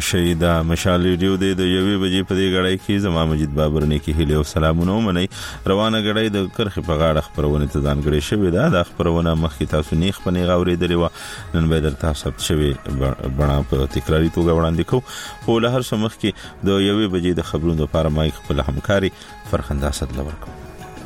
شهید مشال ریډیو د یوې بجې په دې غړای کې زما مجید بابر نه کې هلي او سلامونه منئ. روانه غړای د کرخ په غاړه خبرونه ته ځانګړې شوې ده. د خبرونه مخکې تاسو نیخ په نیغه اورېدلې و، نن به درته ثبت شوې بڼه په تکراری توګه وړاندې کوو. خو له هر څه مخکې د یوې بجې د خبرونو لپاره مایک خپل همکاري فرخنده اسد لور کوم.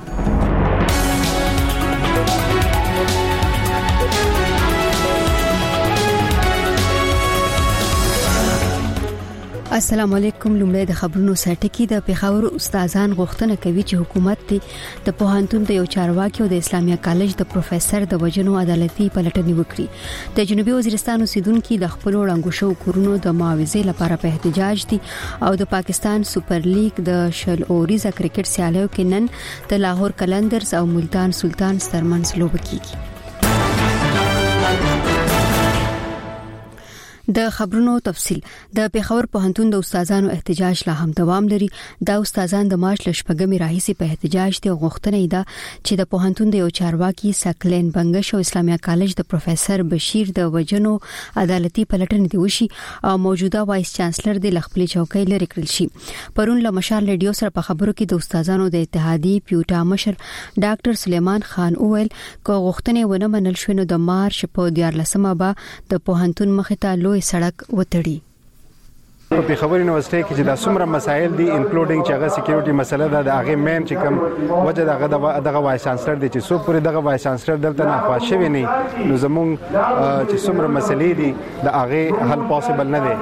السلام علیکم. لومړی د خبرونو سرټکی د پیښور استادان غوښتنه کوي چې حکومت د پوهنتون د یو چارواکي او د اسلامیه کالج د پروفیسور د وجنو عدالتي پلټنې وکړي. د جنوبي وزیرستان اوسیدونکو د خپل وړاندو شو کورونو د معاوضې لپاره په احتجاج دي او د پاکستان سپر لیګ د شل اوریزه کرکټ سیالیو کې نن د لاهور کلندرز او ملتان سلطانز ترمنځ لوبه کیږي. د خبرونو تفصيل. د پیښور پوهنتون د استادانو احتجاج لا هم دوام لري. د استادان د مارچ لشپګمې راهیسې په احتجاج دي. غوښتنه ده چې د پوهنتون د یو چارواکي سکلین بنگش او اسلامیه کالج د پروفیسور بشیر د وجنو عدالتي پلټنې دی وشي او موجوده وایس چانسلر د لخپلې چوکۍ لري کړل شي. پرون له مشال ریډیو سره په خبرو کې د استادانو د اتحادیې پیوټا مشر ډاکټر سلیمان خان اویل کو غوښتنه ونه منل شو نو د مارچ په 14مه به د پوهنتون مخ ته سړک وتړي. په خبري یونیورسيټي کې چې د څومره مسایل دي انکلودینګ چې هغه سکیورټي مسله ده، د هغه مین چې کوم وجه دغه وایس چانسلر دي چې څو پورې دغه وایس چانسلر دلته نه خوا شوی نه، نو زموږ چې څومره مسلې دي د هغه حل پوسیبل نه دی.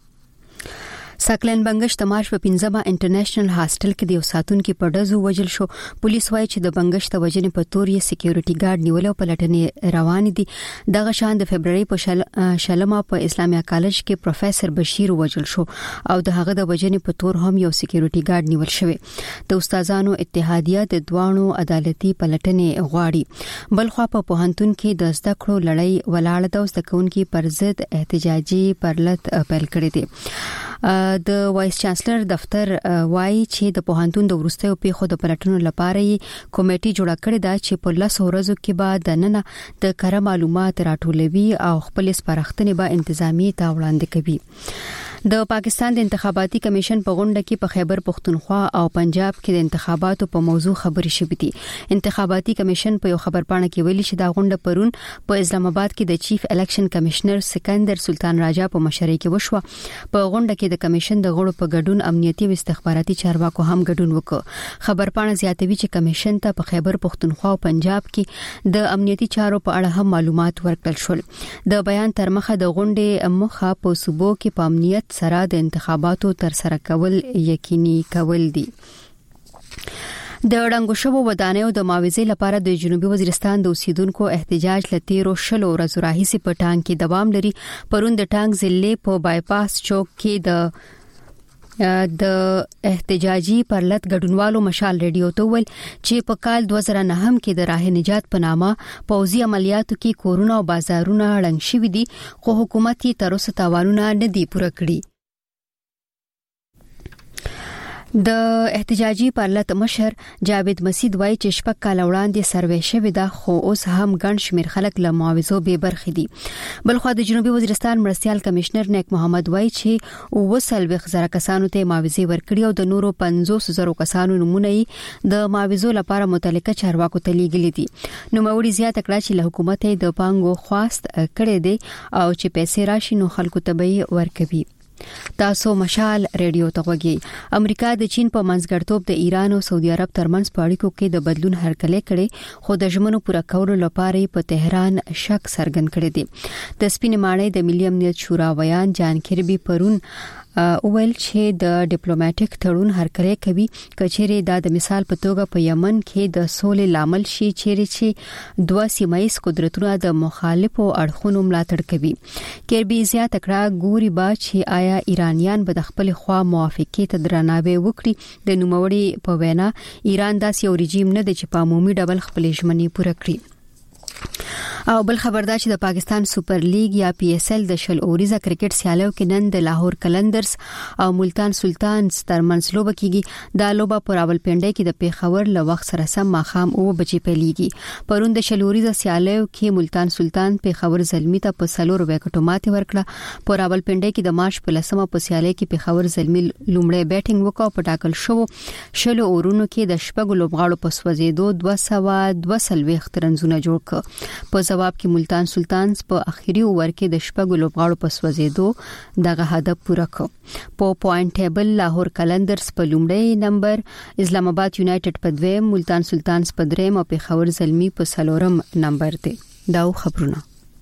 سکلین بنگش د مارچ په 15مه انټرنیشنل هاسټل کې د یو ساتونکو په ډزو وجل شو. پولیس وايي چې د بنگش د وجنې په تور یې سکیورټي ګارد نیول او پلټنې روان دي. دغه شان د فبرवरी په شلمه په اسلامیه کالج کې پروفیسور بشیر وجل شو او د هغه د وجنې په تور هم یو سکیورټي ګارد نیول شوی. د استادانو اتحادیه د دوانو عدالتي پلټنې غواړي. بلخوا په پوهنتون کې د زده کړو لړۍ ولاړه ده او زده کوونکي پر ضد احتجاجي پرلط پیل کړی دی. د وایس چانسلر دفتر وایي چې د پوهنتون د ورستیو پیښو د پلټنو لپاره کمیټه جوړه کړې ده چې په 10 ورځو کې به د نن د کره معلومات راټولوي او خپل سپارښتنې به انتظامی ته وړاندې کوي. د پاکستان د انتخاباتي کمیشن په غونډه کې په خیبر پختونخوا او پنجاب کې د انتخاباتو په موضوع خبرې شوې دي. انتخاباتي کمیشن په یو خبرپاڼه کې ویلي چې دا غونډه پرون په اسلام آباد کې د چیف الیکشن کمشنر سکندر سلطان راجا په مشرۍ کې وشوه. په غونډه کې د کمیشن د غړو په ګډون امنیتي او استخباراتي چارواکو هم ګډون وکړ. خبرپاڼه زیاتوي چې کمیشن ته په خیبر پختونخوا او پنجاب کې د امنیتي چارو په اړه هم معلومات ورکړل شول. د بیان تر مخه د غونډې مخه په صوبو کې په امنیت سره د انتخاباتو تر سره کول یقیني کول دي. د ډنګو شوو ودانیو د معاوضې لپاره د جنوبي وزیرستان د اوسیدونکو احتجاج لتیرو شلو ورځو راهیسې په ټانګ کې دوام لري. پرون د ټانګ ضلع په بایپاس چوک کې د احتجاجي پرلط ګډونوالو مشال ریډیو ته ویل چې په کال 2009 کې د راه نجات په نامه پوځي عملیاتو کې کورونه او بازارونه ړنګ شوي دي خو حکومت یې تر اوسه تاوانونه نه دي پوره کړي. د احتجاجي پرلط مشر جاوید مسید وایي چې شپږ کال وړاندې سروې شوې ده خو اوس هم ګڼ شمېر خلک له معاوضو بې برخې دي. بلخو د جنوبي وزیرستان مرستيال کمشنر نیک محمد وایي چې 200,000 کسانو ته معاوضې ورکړي او د نورو 50,000 کسانو نمونه د معاوضو لپاره متعلقه چارواکو ته لیږلي دي. نوموړي زیاته کړه چې له حکومت د پانګو خواست کړي دي او چې پیسې راشي نو خلکو ته به ورکوي. تاسو مشال ریډیو ته غوږی. امریکا د چین په منځګړتوب د ایران او سعودي عرب ترمنځ په اړیکو کې د بدلون هرکلی کړي خو د ژمنو پوره کولو لپاره په تهران شک څرګند کړی دی. د سپینې ماڼۍ د ملي امنیت شورا ویان جان کربي پرون اویل چې د ډیپلوماټیک تړون هرکلی کوي کچېره د مثال په توګه په یمن کې د سولې لامل شي چې دوه سیمایي قدرتونه د مخالفو اړخونو ملاتړ کوي. کربي زیاته کړه ګوري با چې آیا ایرانیان به د خپل خوا موافقه ته درناوی وکړي. د نوموړي په وینا ایران داسې یو رژیم نه دی چې په عمومي ډول خپل ژمنې پوره کړي. او بل خبردار چې د پاکستان سوپر لیګ یا پی اس ال د شل اوریزه کرکټ سیالیو کې نن د لاهور کلندرز او ملتان سلطانز ترمنځ لوبه کیږي. دا لوبه په راولپنډي کې د پیښور له وخت سره سم ماخام 9 بجې پیلېږي. پرون د شل اوریزه سیالیو کې ملتان سلطان پیښور زلمی ته په 4 وکټو ماتې ورکړه. په راولپنډي کې د مارچ په 10مه په سیالي کې پیښور زلمی لومړی بیټینګ وکړ. په ټاکل شو شل اورونو کې د شپږ لوبغاړو په سوځېدو 242 رنزونه جوړ کړ. په جواب کې ملتان سلطانز په اخیری اوور کې د شپږ لوبغاړو په سوځېدو دغه هدف پوره کړ. په پوینټ ټیبل لاهور کلندرز په لومړی نمبر، اسلام آباد یونایټډ په 2، ملتان سلطانز په 3 او پیښور زلمی په 4 نمبر دي. دا خبرونه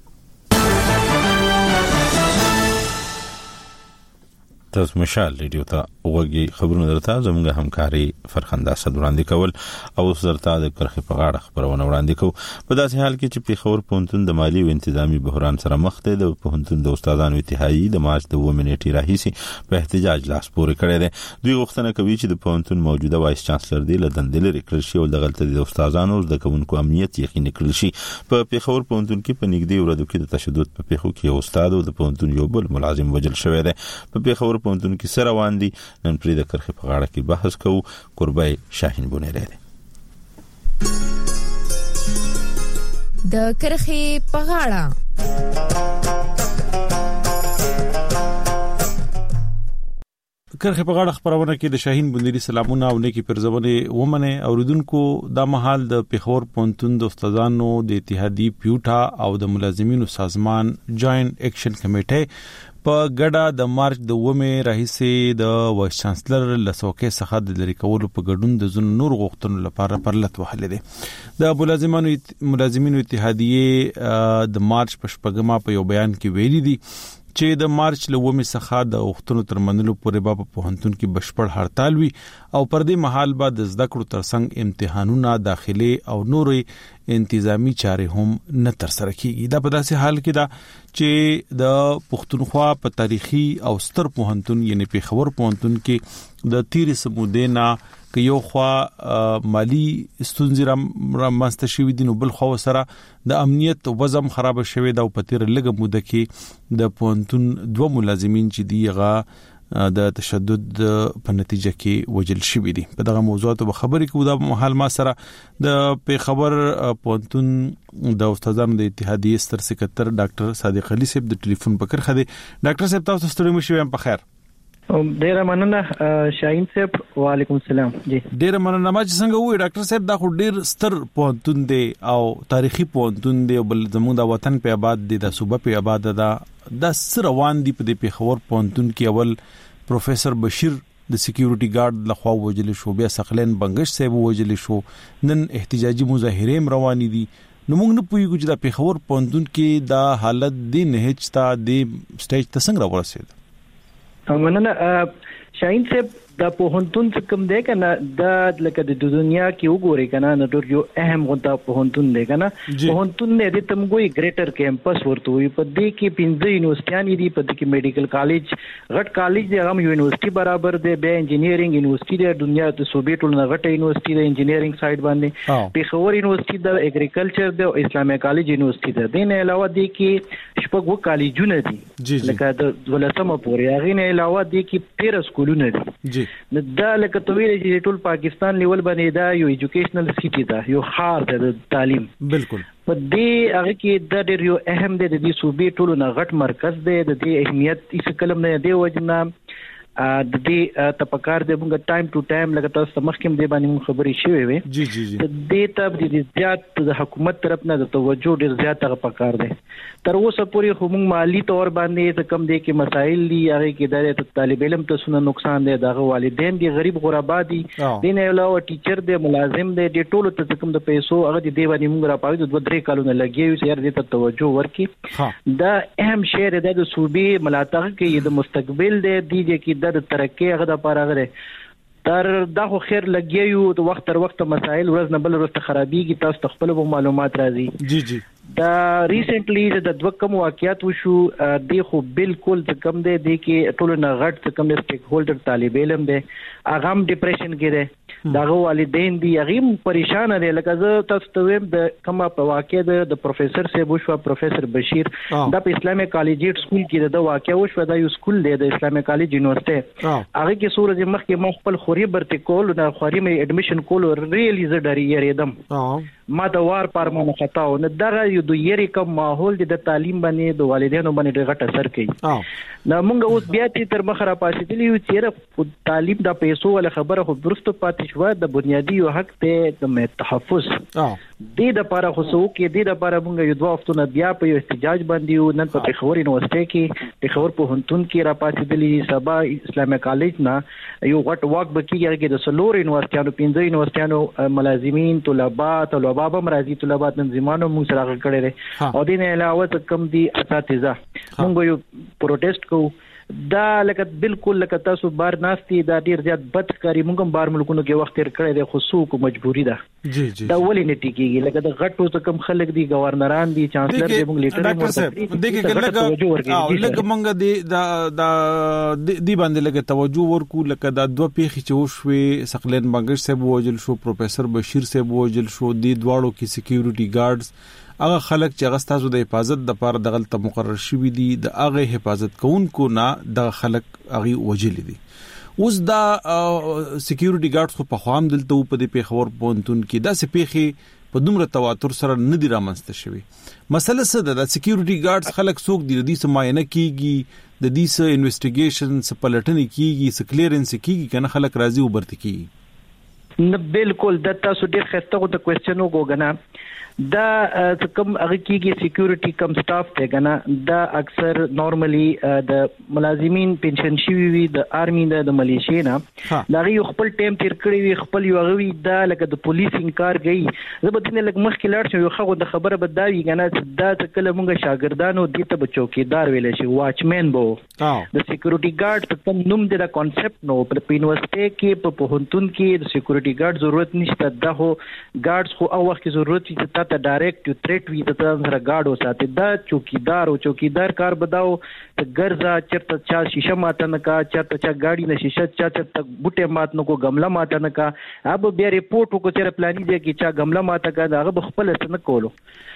تاسو مشال ریډیو ته وګورئ. خبرونه درته زموږ همکاري فرخنده اسد وړاندې کول او درته د کرخي په غاړه خبرونه وړاندې کوو. په داسې حال کې چې پیښور پونتون د مالی او انتظامی بحران سره مخ دی، د پونتون د استادانو اتحادیې د مارچ د 2 منېټې راهیسي په احتجاج لاس پورې کړی دی. دوی غوښتنه کوي چې د پونتون موجوده وایس چانسلر دی له دندې لرې کړل شي او د غلطۍ د استادانو او د کوونکو امنیت یقیني کړل شي. په پیښور پونتون کې په نږدې ورځو کې د تشدد په پیښو کې استاد او د پونتون یو بل ملازم وژل شوی دی. په پیښور پونتون کې سره روان دي. نن پرې د کرخي په غاړه کې بحث کوو. قربای شاهین بونیری دی. د کرخي په غاړه کرخي په غاړه خبرونه کې د شاهین بونیری سلامونه او نیکی پرځونه ومنه اوریدونکو. د محل د پیښور پونتون د استادانو د اتحادیې پیوټا او د ملازمینو سازمان جوائنٹ ایکشن کمیټه په ګډه د مارچ د 2 راهیسي د وایس چانسلر لسوکې څخه د لری کولو په ګډون د زون نور غوښتنو لپاره پرلط وهل دي. د ملازمینو اتحادیې د مارچ په 8 په یو بیان کې ویلي دي چې د مارچ له 2 څخه د وختونو ترمنلو پورې په پوهنتون کې بشپړ هړتال وي او پر دې مهال بعد د زده کړو ترڅنګ امتحانونه، داخلي او نورې انتظامی چارې هم نه تر سره کیږي. دا په داسې حال کې دا چې د پښتونخوا په تاریخي او ستر پوهنتون یعنی پیښور پوهنتون کې د تیر سمودینا که یو خوا مالی ستونزې را مستشوي دي، نو بل خو سره د امنیت وضع خراب شوی دا په تیر لږه موده کې د پوهنتون 2 ملازمین چې دی هغه د تشدد په نتیجه کې وژل شوی دي. په دغه موضوعات به خبرې کوو. د محل ما سره د پیښور پوهنتون د استادانو د اتحادیې ستر سکرټر ډاکټر صادق علي صاحب د ټلیفون په کرخه دي. ډاکټر صاحب تاسو ستړي مشئ په خیر. ډیر مننه شاهین صاحب. وعلیکم السلام. جی ډیر مننه. ما چې څنګه وې ډاکټر صاحب دا خو ډیر ستر پوهنتون دی او تاریخي پوهنتون دی، بل زموږ د وطن په آباد دی، د صوبه په آباد ده. دا سره روان دي په پیښور پوهنتون کې. اول پروفیسور بشیر د سکیورټي ګارد لخوا وژل شو، بیا سقلین بنگش صاحب وژل شو، نن احتجاجي مظاهره روان دي. نو موږ نه پوهیږو چې د پیښور پوهنتون کې دا حالت دی نه هچتا د سټیج ته څنګه ورسېد. مننه شاهین صاحب. د پوهنتون څخه کوم دی کنه د لکه د دنیا کې وګوري کنه نو ډېر یو اهم غونډه پوهنتون دی کنه. پوهنتون نه د تمګوي ګریټر کیمپس ورته وي. په دې کې 15 یونیورسيټیان دي. په دې کې میډیکل کالج غټ کالج دی، هغه یونیورسيټي برابر دی. بیا انجینیرینګ یونیورسيټي د دنیا د صوبې ټول نه غټه یونیورسيټي د انجینیرینګ سایډ باندې. پیښور یونیورسيټي د اګریکلچر د اسلامي کالج یونیورسيټي ده. دین علاوه دی کې شپږ کالجونه دي لکه د ولسمه پورې. هغه نه علاوه دی کې 13 سکولونه دي. دا لکه تویل چې ټول پاکستان لیول باندې دا یو ایجوکیشنل سیټي ده، یو خار ده د تعلیم. بالکل په دې هغه کې د ډېر یو اهم دی. د دې صوبې ټولو نه غټ مرکز دی. د دې اهمیت هیڅ کلم نه دی وجنه د دې تپکار د موږ ټایم ټو ټایم لکه تاسو مخکې دې باندې موږ خبرې شوې وې. جی جی جی. د دې ته د زیات د حکومت طرف نه د توجه ډېر زیات تپکار دی. تر اوسه پورې خو موږ مالی تور باندې د کم دی کې مسایل دي. هغه کې د طالب علم ته سونه نقصان دی، دغه والدین دي، غریب غربا دي، دین علاوه ټیچر دی، ملازم دی، د ټولو ته کوم د پیسو هغه د دی باندې موږ راپاوي د 2-3 کالونه لګیو چې دې ته توجه ورکړي. دا اهم شی دی د صوبې ملاتړ کې د مستقبل دی چې د ترقی هغه د پاره غره تر دا خو خیر لګیو. د وخت تر وخت مسائل ورځ نه بل ورځ خرابېږي. تاسو خپل معلومات راځي. جی جی. دا ریسنټلی د دوه کم واقعیت وشو. د خو بالکل کم دی کې ټول نه غټ کم سټیک هولډر طالب علم دی، هغه هم ډیپریشن کې دی. داغه والدین دي هغه پریشان دي لکه زه تاسو ته ویم د کومه په واقع د پروفیسور صاحب وشو پروفیسور بشیر د اسلامي کالجیټ سکول کې د واقع وشو د یو سکول دی د اسلامي کالج یونیورسيټي هغه کې سورج مخکې مخبل خوري برته کول نه خوري مې اډمیشن کول ریلی ز ډری یریدم ما د وار پر مونږ خطاو نه دغه یو د یری کوم ماحول د تعلیم باندې د والدینو باندې غټ اثر کوي نو موږ اوس بیا تر مخه را پاسې دي چې تعلیم د پیسو ول خبره خو درسته پاتې شو د بنیادی حق ته د تحفظ د لپاره خو سو کې د لپاره موږ یو دوه هفتونه بیا په احتجاج باندې نن په خبر یونیورسيټي کې د خبر په هنتون کې را پاسې دي سبا اسلامي کالج نه یو غټ واک بکیږي کې د سلور یونیورسيټانو 15 یونیورسيټانو ملازمین طلبات بابا مرادي طلبات تنظیمانو موږ سره کړی دي او دین علاوه کم دي اساتذه موږ یو پروټیسټ کوو دا لکه بالکل لکه تاسو بار ناشتي دا ډیر زیات بدکاری موږ هم بار ملکونو کې وخت تیر کړی دی خصوصو مجبوری ده دا ولې نه ټیکيږي لکه د غټو کم خلک دي گورنران دي چانسلر دي موږ لیټر ډاکټر صاحب لکه موږ دی باندې لکه توجه ورکو لکه دا دوه پیخي چې وشوي سقلین بنگش صاحب وجل شو پروفیسور بشیر صاحب وجل شو دی دواړو کې سکیورټي ګارډز هغه خلک چې هغه ستاسو د حفاظت د لپاره د غلط مقرر شوی دي د هغه حفاظت کوونکو نه د خلک هغه وجل دي اوس دا سکیورټي ګارډز خو په خوام دلته په دې پیښور پونتون کې دا سپېخي په دومره تواتر سره نه دی رامنځته شوی مسله څه ده د سکیورټي ګارډز خلک څوک دي د دې سماینه کیږي د دې س انویسټیګیشن س پلټنې کیږي س کلیرنس کیږي کنه خلک راضي وبرت کیږي نه بالکل د تاسو ډیر خسته د کوېسچن وګورئ دا کوم هغه کېږي سکیورټي کم سټاف ته کنه دا اکثر نورمالي د ملازمین پنشن شوی وي د آرمي د ملیشیا نه دا یو خپل ټیم تیر کړی وي خپل یو غوي دا لکه د پولیس انکار کوي زه به دینه لکه مخکې لاړ شم یو خو د خبره بداوي کنه دا کله مونږه شاګردانو دي ته چوکیدار ویل شي واچمن بو د سکیورټي ګارد په نوم د کانسپټ نو په یونیورسيټي کې په پوهنتون کې د سکیورټي ګارد ضرورت نشته دا هو ګارډز خو او وخت ضرورت وي ته ډایرکټ یو تھریټ وي د سره ګارد وساتي دا چوکیدار کار بداو ګرځا چرته چا شیشه ماته نه کا چرته چا گاډي نه شیشه چرته بوټه مات نه کو غمله ماته نه کا اب بیا ریپورت کو چر پلاني دی کی چا غمله ماته کا هغه خپل څه نه کولو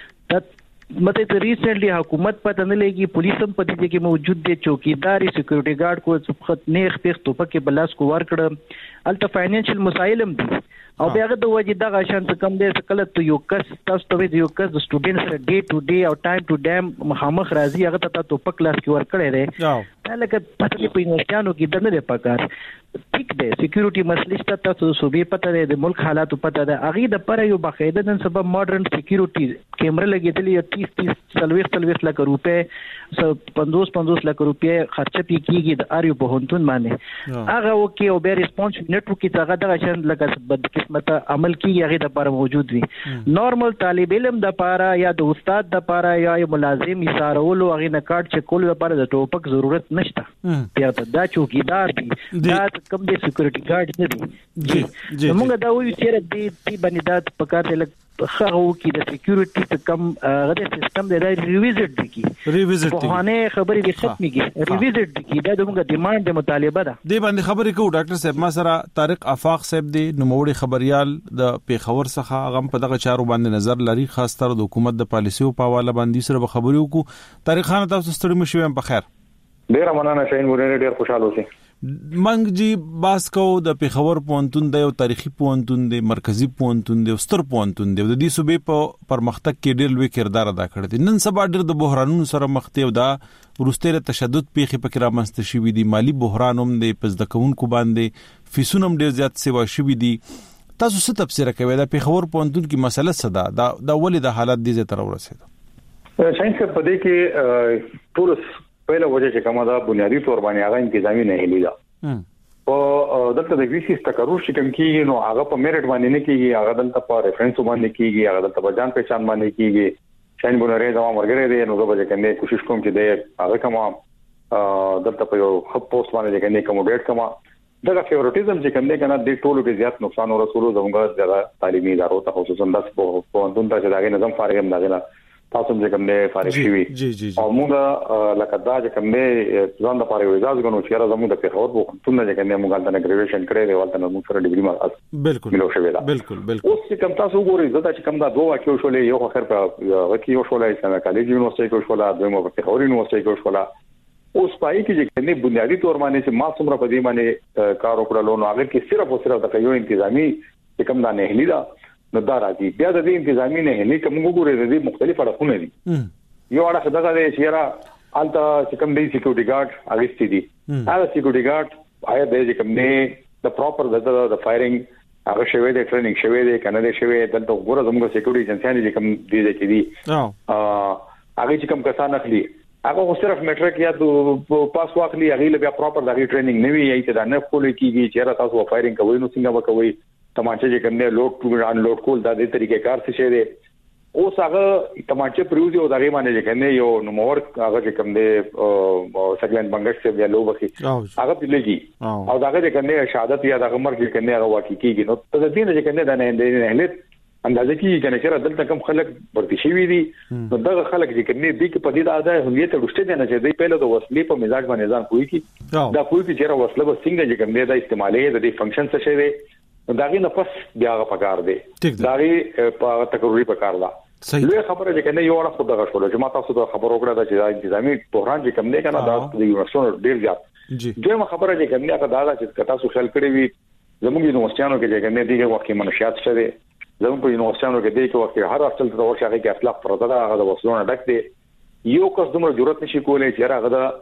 مته ریسنټلی حکومت پته نه لګي پولیس هم پته دي کې موجود دي چوکیداری سکیورټي ګارد کو خط نیخ پیخ توپک بلاس کو ور کړ الته فاینانشل مسایل هم دي او بیا د وجه دغه شان څه کم دی کله ته یو کس تاسو ته یو کس د سټوډنټ سره ډے ټو ډے او ټایم ټو ټایم مخامخ راځي هغه ته توپک کلاس کې ور کړی دی دا لکه پته په یونیورسيټانو کې د نه پکار ټیک دی سکیورټي مسلې تاسو صوبې پته دی د ملک حالات پته دی اغه د پر یو باقاعده نن سبا ماډرن سکیورټي کیمرا لګیدلې 30 لک روپے 50 لک روپے خرچه پی کیږي د اریو په هنتون باندې هغه وکي او به ریسپانس نیټورک کې څنګه دغه شان لکه بد قسمت عمل کیږي هغه د لپاره موجود وي نورمال طالب علم د لپاره یا د استاد د لپاره یا ملازم یې هغه نه کارت چکول لپاره د ټوپک ضرورت نشته بیا دا چوکیدار دي دا کم دي سکیورټي ګارد نه دي جی موږ دا وایو چې دې باندې دا پکار دی خو کې د سکیورټي کم غوډه سیستم د ریویزټ دي په هانه خبرې دي ختميږي ریویزټ دي دا موږ ډیماند د مطالبه ده دی باندې خبرې کوو ډاکټر صاحب ما سره طارق افاق صاحب دی نوموړي خبريال د پیښور څخه غم په دغه چارو باندې نظر لري خاص تر د حکومت د پالیسیو په حواله باندې سره خبرې وکړو طارق خان تاسو ستړي مشوم په خیر ډیر مننه شاین مورنه ډیر خوشاله اوسئ منګ جی باس کو د پیښور پونتون د یو تاریخي پونتون د مرکزی پونتون د ستر پونتون د دې صوبې په پرمختګ کې ډېر لوی کردار ادا کړی دی نن سبا ډېر د بحرانونو سره مخ ته دا ورستره تشدد پیښې پکې رامنځته شوې دي مالی بحران هم د پزدکونکو باندې فیسونه هم ډېر زیات سیوا شوې دي تاسو څه تفسیر کوئ د پیښور پونتون کې مسله صدا دا ولې د حالت دي زه تر ورسېده شاین څه پدې کې ټول پهله وجه چې کومه دا بنیادی تور باندې هغه انتظامی نه هلیدا او دلته د ویسي تکرر چې کوم کیږي نو هغه په میرټ باندې نه کیږي هغه دلته په ریفرنس باندې کیږي هغه دلته په ځان پہچان باندې کیږي شاین بونره دا مرګره دی نو زه به کنه کوشش کوم چې د هغه کومه دلته په یو خپ پوسټ باندې کنه کوم ډیټ کومه دغه فیورټیزم چې کوم دی کنه د ټولو کې زیات نقصان او رسولو زموږ د تعلیمي ادارو ته خصوصا د په اندون ته چې داګه نظم فارغ هم داګه تاسو هم کوم نه فارغ شوي او موږ لکه دا چې کوم نه ځان د پاره وځاز غنو چې راځم د پیښور وختونه چې کوم نه موږ د ګریجویشن کړی دی ولته موږ سره ډیګري ما بالکل ملو شوی دا بالکل اوس کوم تاسو ګورئ زدا چې کوم دا دوه واقعو شولې یو اخر په وکی یو شولې چې کالج یونیورسيټي کې شولې دویمه په پیښور یونیورسيټي کې شولې اوس پای کې چې کوم بنیادی تور باندې چې ما څومره په دې باندې کار وکړلو نو هغه کې صرف او صرف د یو انتظامی چې کوم دا نه هلی دا نو دا راځي بیا د دې انتظامی نه هلی کوم ګورئ د دې مختلف اړخونه دي یو اړه دغه دی چې را الته چې کوم دی سکیورټي ګارد اغستې دي هغه سکیورټي ګارد آیا د کوم نه د پراپر د فایرینګ هغه شوی د ټریننګ شوی د کنه شوی دلته ګوره زموږ سکیورټي ایجنسیانې چې کوم دي چې دي هغه چې کوم کسان اخلي هغه صرف میټریک یا د پاس واخلي هغه بیا پراپر د ټریننګ نه وی ایته دا نه کول کیږي چې را تاسو فایرینګ کوي نو څنګه وکوي تمانچه چې کوم نه لوډ ټو ان لوډ کول د دې طریقې کار څه شه دي اوس هغه تمانچه پروزي او دغه باندې چې کنه یو نومور هغه چې کوم دی سګلند بنگش څخه بیا لوبخي هغه پليږي او دغه چې کنه شهادت یا دغه مرګ چې کنه هغه واقع کیږي نو ته د دې چې کنه د نه اهلیت اندازه کې کنه چې دلته کوم خلک ورته شي وي دي نو دغه خلک چې کنه دي کې په دې اده هویت ورشته دي نه چې دوی په لور د وسلې په مزاج باندې ځان کوي کی دا کوئی چې را وسله به څنګه چې کوم دی استعمالي د دې فنکشن څه شي دی داغي نه پس بیا غو پکار دی داغي په تکروري پکار دا لوی خبره چې کنه یو وړه خو دغه شول چې ما تاسو ته خبر وکړه چې انتظامی بحران چې کوم دی کنه دا د یونیورسيټي ډیر زیات دویمه خبره چې کوم دی دا چې تاسو خیال کړی وي زموږ یونیورسيټانو کې چې کوم دی وخت کې منشيات شته زموږ په یونیورسيټانو کې دی چې وخت هر اصل ته ورشي هغه کې اخلاق پرته دا هغه د وسلونه ډک دی یو کس دومره ضرورت نشي کولای چې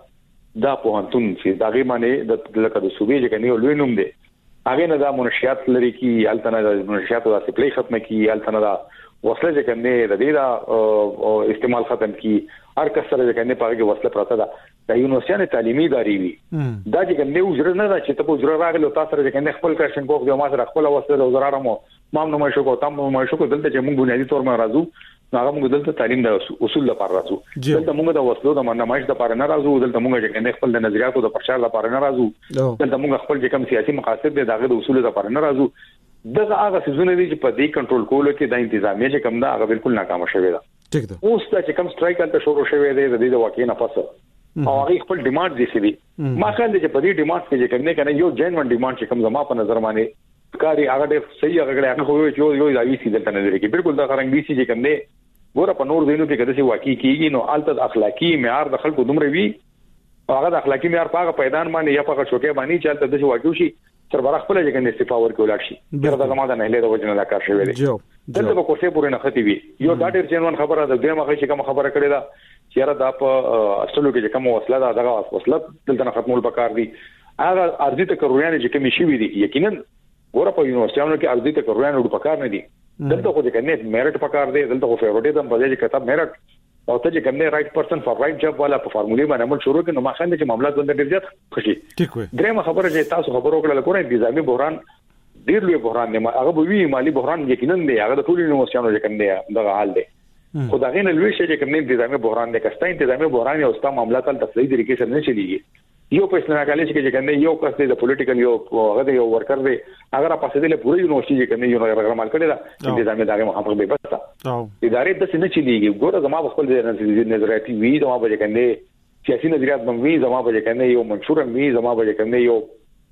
هغه دا په هنتون چې داغي باندې د لکه د صوبې چې کنه لوی نوم دی هغه نه دا منشيات لري کی التنه د منشيات د سپلای ختمه کی التنه دا وسله چې کنه د دې دا استعمال ختم کی هر کس سره چې کنه پاره کې وسله پراته ده د یونیورسيټي تعلیمي ادارې وي دا چې کنه وزر نه دا چې ته وزر راغلی تاسو سره چې کنه خپل کرشن کوو د ما سره خپل وسله وزرارمو مام نو مې شو کو تام نو مې شو کو دلته چې موږ بنیادی تور ما راځو هغه موږ دلته تعلیم د اصول لپاره راځو دلته موږ د وسلو د نمایش لپاره نه راځو دلته موږ چې کنه خپل د نظریاتو د پرشار لپاره نه راځو دلته موږ خپل چې کوم سیاسي مقاصد دي دغه د اصول لپاره نه راځو دغه هغه سيزونه دي چې په دې کنټرول کولو کې د انتظامیه چې کوم دا هغه بالکل ناکام شوی دا ټیک ده اوس چې کوم سټرایک انت شروع شوی دی د دې د واقع نه پس او هغه خپل ډیماند دي سي ما خیال دي چې په دې ډیماند کې چې کوم نه کنه یو جنون ډیماند چې کوم زما په نظر باندې کاری هغه ډېر صحیح هغه خو یو ځای سي دلته نه لري کې بالکل دا څنګه دي چې کوم نه ګوره په نور دینو کې کده سي واقع کیږي نو الته اخلاقی معیار د خلکو دومره وی هغه د اخلاقی معیار په پیدان باندې یا په شوکه باندې چلته د واقع شي تر برخ په لږه کې استفاده ورکول شي دا د زماده نه له وجنه لا کار شوی دی دلته په کورسه پورې نه ختی وی یو دا ډېر جنون خبره ده دغه مخه چې کوم خبره کړې ده چې را د په اصلو کې کوم وسله ده دغه وسله دلته نه ختمول پکار دي هغه ارضی تکرریان چې کوم شي وی دي یقینا ګوره په یونیورسيټانو کې ارضی تکرریان ډېر پکار نه دي دلته خو چې کنه میرټ پکار دی دلته خو فیوریټیزم په دې کې کتاب میرټ او ته چې کنه رائټ پرسن فار رائټ جاب والا په فارمولې باندې عمل شروع کړي نو ما خاندي چې معاملات باندې ډیر زیات خوشي ټیک وي درېمه خبره چې تاسو خبرو کړل کومه انتظامی بحران ډیر لوی بحران دی هغه به وی مالی بحران یقینا دی هغه د ټول یونیورسيټانو چې کنه دغه حال دی خدای نه لوي شي چې کنه انتظامی بحران دی کستا انتظامی بحران او ستا معاملات تل تفصیلي طریقې سره نه چلیږي یو په اسلام کالج کې چې کنه یو کس د پولیټیکل یو هغه یو ورکر دی هغه په پاسه د پوره یونیورسيټي کې کنه یو رغمال کړی دا انتظامی دغه محافظ به بستا ادارې د سینې چلیږي ګوره زما خپل نظریاتي وی زما به کنه سیاسي نظریات باندې زما به کنه یو منشور وی زما به کنه یو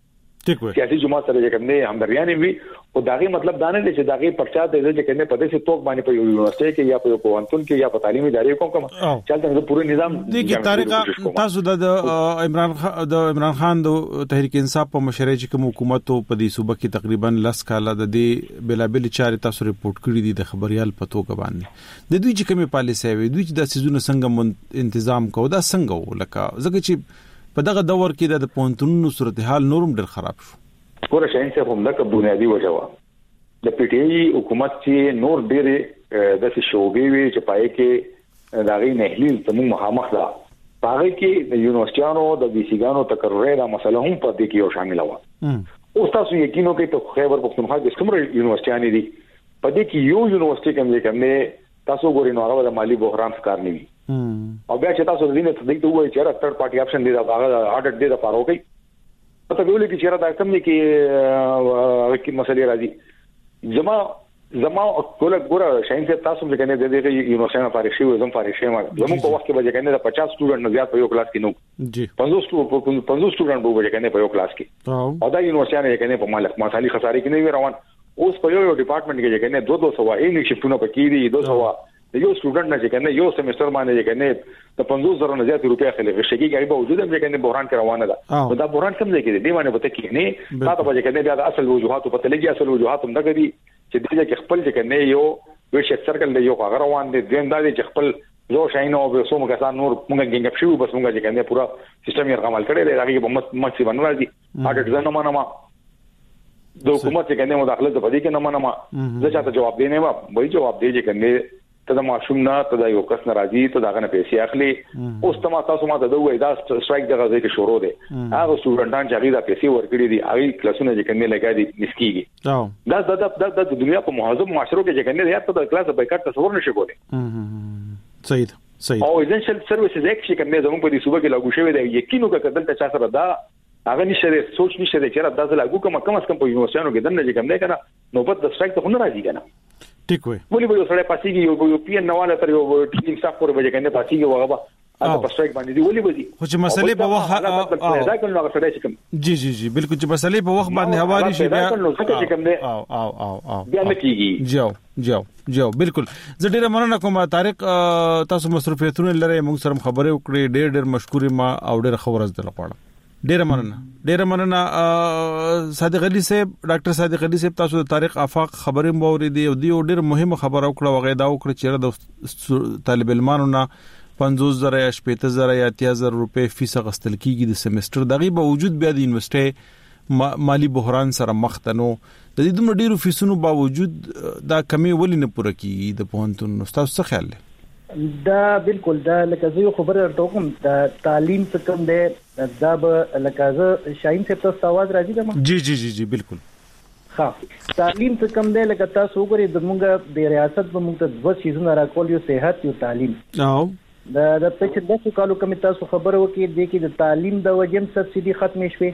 ټیک وي سیاسي جماعت سره چې کوم نه همداریان وي او داغي مطلب دا نه دی چې داغي پرچا د دې چې کنه په دې څه توګ باندې په یونیورسيټي کې یا په پوهنتون کې یا په تعلیمي ادارې کوم چلته د پوره نظام د طریقه تاسو د عمران خان د تحریک انصاف په مشرۍ چې کوم حکومت په دې صوبه کې تقریبا 10 کال د دې بلابل چارې تاسو ریپورت کړی دي د خبريال په توګه باندې د دوی چې کومه پالیسي وي دوی چې د سيزونو څنګه تنظیم کوي دا څنګه لکه ځکه چې په دغه دور کې د پونتونو صورتحال نورم ډېر خراب شو پوره شاین څه هم لکه بنیادی وجوه د پی ټی آی حکومت چې نور ډېر د شوبې وی چې پای کې داغي نهلیل ته مخامخ ده پاره کې د یونیورسيټانو د ویسیګانو تکرر را مسله هم په دې کې یو شامل و او تاسو یقینو کې ته خیبر پختونخوا د څومره یونیورسيټانې دي په دې کې یو یونیورسيټي کوم نه تاسو ګورئ نو هغه د مالی بحران ښکار نه وي او بیا چې تاسو د دې ته دغه وایي چې را تھرد پارټي اپشن دی دا هغه اډټ دی دا پاره کوي پته ویل کې چې را دا کوم نه کې مسلې راځي زما زما کوله ګوره شاین ته تاسو څنګه کنه د دې یونیورسيټي نه فارغ شوی زم فارغ شوم زموږ په وخت کې به کنه 50 سټوډنټ نه زیات په یو کلاس کې نو جی 50 سټوډنټ به کنه په یو کلاس کې او دا یونیورسيټي نه کنه په مالک مالی خسارې کې نه روان اوس په یو ډپارټمنټ کې کنه 200 انګلیش شفتونه پکې دي 200 یو سټوډنټ نه کنه یو سیمستر باندې کنه د 50,000 نه زیات روپیا خلک شګي غریب وجود هم کنه بحران کې روانه ده دا بحران څنګه کې دی باندې پته کې نه تاسو به کنه بیا د اصل وجوهات پته لګي اصل وجوهات هم دغه دي چې دغه کې خپل کنه یو ویش سرکل دی یو هغه روان دي دیم دا چې خپل زو شاینو به سوم کسان نور مونږ ګنګ شو بس مونږ کنه پورا سیستم یې عمل کړی دی هغه په مکسي باندې راځي هغه ځنه ما د حکومت کنه مداخله د پدې کې نه منما زه چاته جواب دینه ما وایي جواب دی چې کنه ته د معصوم نه ته د یو کس ناراضي ته دغه نه پیسې اخلي اوس تاسو ما ته دوی دا سټرایک دغه ځای کې شروع دي هغه سټوډنټان چې هغه د پیسې ورکړي دي هغه کلاسونه چې کنه لګا دي نسکيږي دا د دنیا په مهذب معاشرو کې چې کنه یا ته د کلاس بایکاټ تصور نشي کولای صحیح او ایسنشل سرویسز ایکټ چې کنه زموږ په دې صوبه کې لاګو شوی دی یقینو کې کدل ته چا سره دا هغه نشته سوچ نشته چې را داسې لاګو کم از کم په یونیورسيټانو کې دنه چې کوم نه کنه نوبت د سټرایک ته نه راځي کنه ټیک وي ولې به سره پاسيږي یو پی ان نواله تر یو ټیم صاحب پورې به کنه پاسيږي وغه هغه په سټرایک باندې دی ولې به دي خو چې مسلې په وخت جی بالکل چې مسلې په وخت باندې حواله شي بیا بیا نه کیږي جو بالکل زه ډیره مننه کوم طارق تاسو مصروفیتونه لري موږ سره خبرې وکړې ډېر مشکور ما او ډېر خبره زده لپاره ډیره مننه صادق علي صاحب ډاکټر صادق علي صاحب تاسو د طارق آفاق خبرې موریدي او دی ډیره مهمه خبره وکړه وغیدا وکړه چې د طالب علمانو نه 50,000 یا 80,000 یا 30,000 روپے فیس غستل کیږي د سیمستر دغه باوجود بیا د یونیورسيټي مالی بحران سره مخ تنو د دې دومره ډیرو فیسونو باوجود دا کمی ولې نه پوره کیږي د پوهنتون استاد څه خیال دی دا بالکل دا لکه زه خبره ټوکم د تعلیم څخه کم دی دا به لکه زه شاهین صاحب تاسو आवाज راځي دا جی بالکل ها تعلیم څخه کم دی لکه تاسو وګورئ د موږ د ریاست په موږ ته دوه چیزونه راکول یو صحت یو تعلیم د پچ د کالو کم تاسو خبره وکړي د کې د تعلیم د وجم سبسيډي ختمې شوې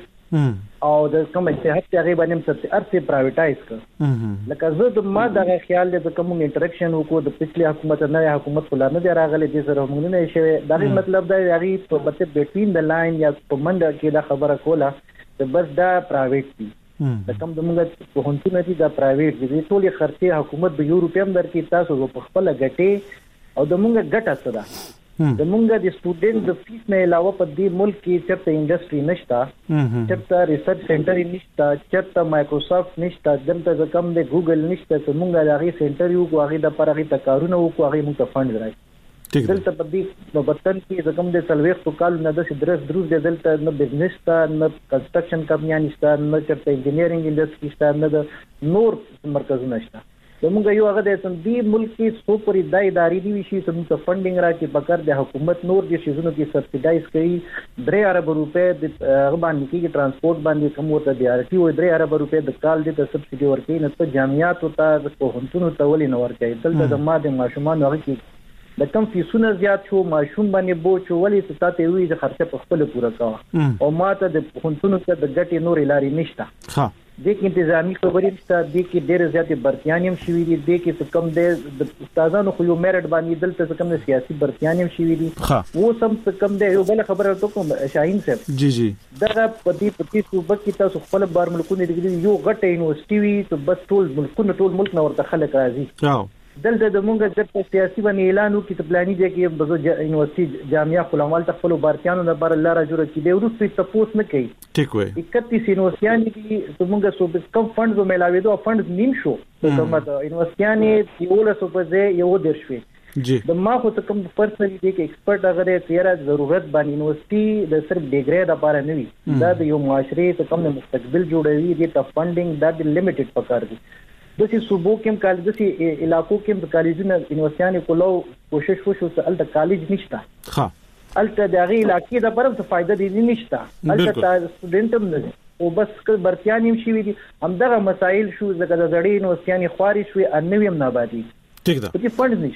او د کوم صحت هغه باندې سبسيډي ارته پرایویټایز کړ لکه زه د ما دغه خیال د کوم انټریکشن وکړو د پچلي حکومت نه حکومت فلانه دی راغلي د سره موږ نه شي دا مطلب دا هغه په بټوین د لاین یا په منډه کې دا خبره کوله چې بس دا پرایویټ دی د کوم د موږ په هونتونه دي دا پرایویټ دي ټولې خرچه حکومت به یورپیم درکې تاسو په خپل غټي او د موږ ګټه څه ده د موږ د سټوډنټ د فیس نه علاوه په دې ملک کې چرته انډستری نشته چرته ریسرچ سنټر نشته چرته مایکروسافټ نشته دلته کم د ګوګل نشته چې موږ هغه سنټر یو هغه د پرغه تکارونه وکړو هغه موږ ته فند راځي دلته په دې په وطن کې کم د سلويخ په کال نه د دروز دلته نه بزنس ته نه کنسټرکشن کمپنیان نشته نه چرته انجینیرینګ انډستری شته نه نور مرکزونه شته موږ یو هغه د دې ملک کې څو پرې د ادارې دی شي چې موږ فندینګ راکې بکر د حکومت نور د شیزونو کې سبسیډایز کوي 3 ارب روپے د باندې کې ترانسپورت باندې کوم ورته دی ارتي و 3 ارب روپے د کال د سبسیډي ورکې نه ته جامعات او ته پوهنتون ته ولې نه ورکې دلته د ما د ماشومان هغه کې د کم فیسونه زیات شو ماشوم باندې بوج ولې ستاسو وی د خرچه په خپل پوره کاوه او ماته د پوهنتون ته د ګټې نور لاري نشته ها د کې انتظامی خبرې نشته د کې ډېر زیات برتیانیم شوې دي د کې کم د استادانو خو یو میرټ باندې دلته کم د سیاسي برتیانیم شوې دي وو سم کم د یو بل خبره ته کوم شاهین صاحب جی دا په دې صوبه کې تاسو خپل بار ملکونه دي یو غټه یونیورسيټي وي ته بس ټول ملک نور ته خلک راځي دلته د مونږ د سیاسي باندې اعلان وکړي ته پلاني دی کې بزو یونیورسيټي جامعه خلموال ته خپل بارتيانو د بار الله را جوړ کړي د ورسې تپوس نه کوي ټیک وي 31 یونیورسيټي دي مونږ سو کم فندز ملاوي دو فندز نیم شو کومه یونیورسيټي یو له سو په یو درشوي جی د ما خو څه کوم پرسنلی دی کې ایکسپرت هغه تیرا ضرورت باندې یونیورسيټي د صرف ډیګری لپاره نه وي دا د یو معاشري ته کوم مستقبل جوړوي د فندینګ دا د لیمیټډ پکار دي دسی صوبو کې کالج دسی علاقو کې کالجونه یونیورسيټي کولو کوشش وشو چې الته کالج نشته ها الته دغه علاقې د پرم څه فائدہ دي نشته الته سټوډنټم نه او بس برتیانیم شي وي همدغه مسائل شو زګه د زړې یونیورسيټي خواري شوې انویم نه آبادی ٹھیک ده چې فند نشته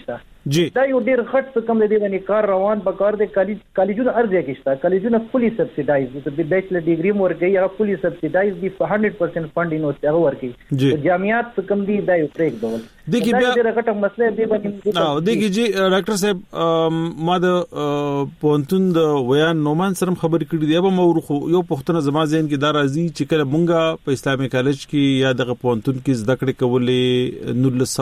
دا یو ډیر غټ کم دی باندې کار روان په کار د کالجونو ارزه کېستا کالجونو فولي سبسیډایز د بیچلر ډیګري ورګي هغه فولي سبسیډایز دی 100% فند انوستر ورګي جامعات کم دی دا یو پریک ډول دغه بیا ډیر غټ مسله دی باندې دغه جی ډاکټر صاحب ما د پونتون د ویان نومان سره خبرې کړې دی به مورخ یو پښتنه زما ذهن کې دا راځي چې کله مونږه په اسلامي کالج کې یا دغه پونتون کې زده کړې کولې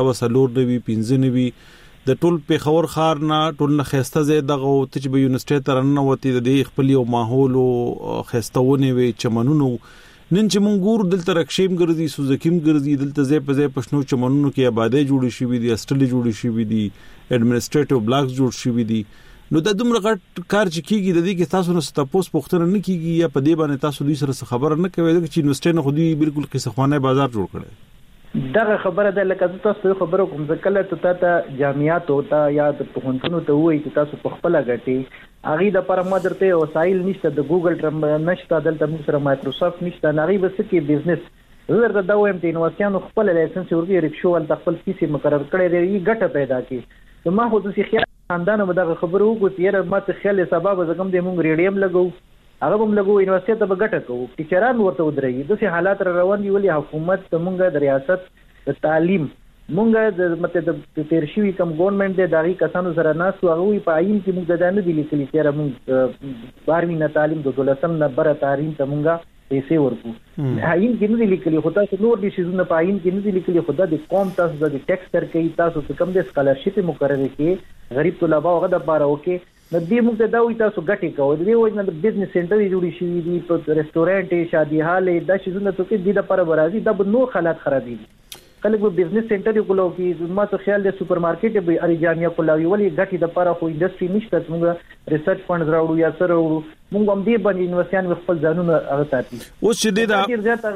1990 15 د ټول پیښور خار نه ټول نه خسته زه دغه ته چې په یونیورسيټي ترنه وتی د خپل یو ماحول او خستهونه وي چمنونو نن چې مونږ ګور دلته رکشیم ګرځي سوزکیم ګرځي دلته زه په زه پښنو چمنونو کې آبادی جوړې شي وي دي استلې جوړې شي وي دي اډمنسټریټیو بلاکس جوړ شي وي دي نو د دومره غټ کار چې کیږي د دې کې تاسو نه ستاسو پوښتنه نه کیږي یا په دې باندې تاسو دوی سره خبر نه کوي چې یونیورسيټي نه خودي بالکل قصخوانه بازار جوړ کړي دغه خبره ده لکه تاسو خبرو کوم ځکه ته ته جامعات او ته یا د پوهنتونونو ته وایي چې تاسو په خپل غټي اغه د پر مدرته وسایل نشته د ګوګل ټرم نشته دلته موږ سره مایکروسافټ نشته نغي بس کې بزنس زه د دویم ته یونیورسيانو خپل لایسنس ورګي رښو ول خپل فیس مقرر کړی دی ګټه پیدا کی نو ما خو د خیال خاندان مدغه خبرو کو چې ما ته خیال سبب زکم د مونږ ریډیم لګو هغه هم لګو یونیورسيټي ته بغټه کوو ټیچران ورته ودرېږي د سه حالات روان دي ولې حکومت مونږه د ریاست د تعلیم مونږه د مته د تیرشي کوم ګورنمنت د داغي کسانو سره ناسو هغه په عین کې مونږ د نه دي لیکلي چې مونږ 12 نه تعلیم د دولسم نه بره تعلیم ته مونږه پیسې ورکو عین کې نه دي لیکلي خو تاسو نور دي شیزونه په عین کې نه دي لیکلي خو د قوم تاسو د ټیکس تر کې تاسو کوم د سکالرشپ مقرره کې غریب طلبه هغه د بار اوکي د دې موږ ته دا وي تاسو ګټي کوو د دې وجه د بزنس سنټر جوړی شي دي په ریسټورانټ شادي حال د شیزونه ته کې د پر برازي د نو حالات خرابي کله په بزنس سنټر یو کولو کې ما ته خیال د سوپر مارکیټ به اری جامعه کولاوي ولې ګټي د پر خو انډستری نشته موږ ریسرچ فند راوړو یا سره وړو موږ هم دې باندې یونیورسيان خپل ځانونه هغه ساتي اوس چې دا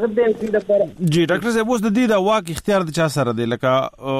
جی ډاکټر صاحب اوس د دې دا واک اختیار د چا سره دی لکه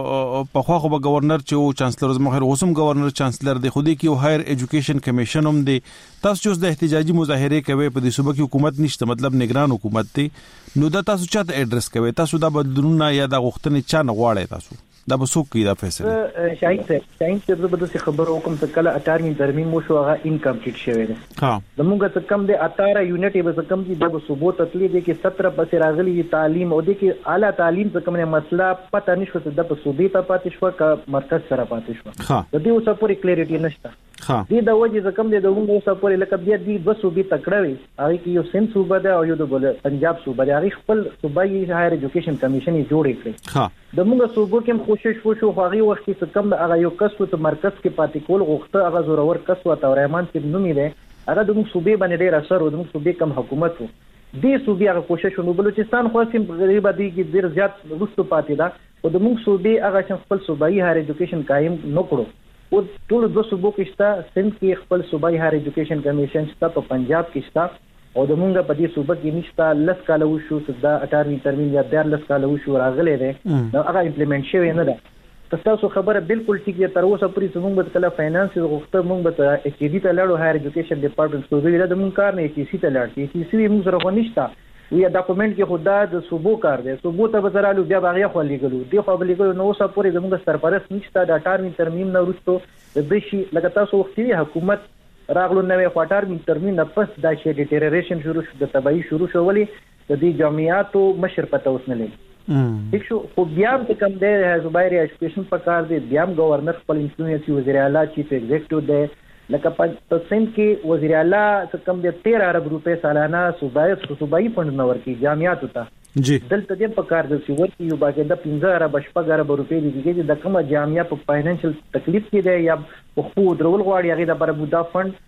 په خو خو گورنر چې او چانسلر زموږ اوسم گورنر چانسلر دی خو دې کې هایر ایجوکیشن کمیشن هم دی تاسو چې د احتجاجي مظاهره کوي په دې صوبه کې حکومت نشته مطلب نگران حکومت دی نو دا تاسو چاته اډرس کوي تاسو دا بدلونه یا د غوښتنې چا نه غواړي تاسو دا به څوک کی دا فیصله شاهین څه به د خبرو کوم څه کله 18 ترمیم مو شو هغه انکمپلیټ شوی دی ها د موږ څه کم د 18 یونټ به کم دي د صوبو تطلیق دي کې 17 پس راغلي تعلیم او د کې اعلی تعلیم څه کم نه مسله پته نشو ته د صوبې ته پاتې شو کا مرکز سره پاتې شو د دې اوسه پوری کلیریټی نشته دې د وجه څه کم دي د موږ اوسه پوری لکه بیا دي د صوبې تکړه وي هغه کې یو سن صوبه ده او یو د پنجاب صوبه ده هغه خپل صوبایي هایر ایجوکیشن کمیشن جوړ کړی د موږ صوبو کې کوشش وشو خو هغه وخت کې کم هغه یو کس ته مرکز کې پاتې کول غوښته هغه زورور کس و ته رحمان کې نومې ده هغه د موږ صوبې باندې ډېر اثر و د موږ صوبې کم حکومت و دې صوبې هغه کوشش ونو بلوچستان خو سیم غریب دي کې ډېر زیات وروسته پاتې ده او د موږ صوبې هغه خپل صوبایي هایر ایجوکیشن قائم نکړو او ټول د صوبو کې شته سند کې خپل صوبایي هایر ایجوکیشن کمیشن شته په پنجاب کې شته او د مونږ په دې صوبه کې نشته لس کال وشو دا 18 ترمیم یا 14 کال وشو راغلي دي نو هغه امپلیمنٹ شوی نه ده تاسو خبره بالکل ټیک ده تر اوسه پورې موږ به کله فاینانس غوښته موږ به ایچ ډی ته لاړو هایر ایجوکیشن ډپارټمنټ ته ویل د مونږ کار نه ایچ سی ته لاړ ایچ سی موږ سره خو نشته وی ډاکومنٹ کې خدا د صوبو کار دی صوبو ته به زرالو بیا باغیا خو لګلو دی خو لګلو نو اوسه پورې موږ سرپرست نشته د 18 ترمیم نه وروسته د بشي لکه تاسو وختي حکومت راغلو نوې کوارټر من ترمیم نه پس دا شی ډیټریریشن شروع شو د تبعی شروع شو ولی د دې جامعاتو مشر پته اوس نه لګي ٹھیک شو خو بیا هم کم دی زبیر ایجوکیشن په کار دی بیا هم گورنر خپل انفلوئنس وزیر اعلی چیف ایگزیکټیو دی لکه په سند کې وزیر اعلی کم دی 13 ارب روپے سالانه صوبایي فند نو ورکی جامعاتو ته جی دلته دې په کار د سیور کې یو باګه د 15 ارب شپږ ارب روپے دی چې د کومه جامعه په فاینانشل تکلیف کې دی یا خو درول غواړي هغه د بربودا فند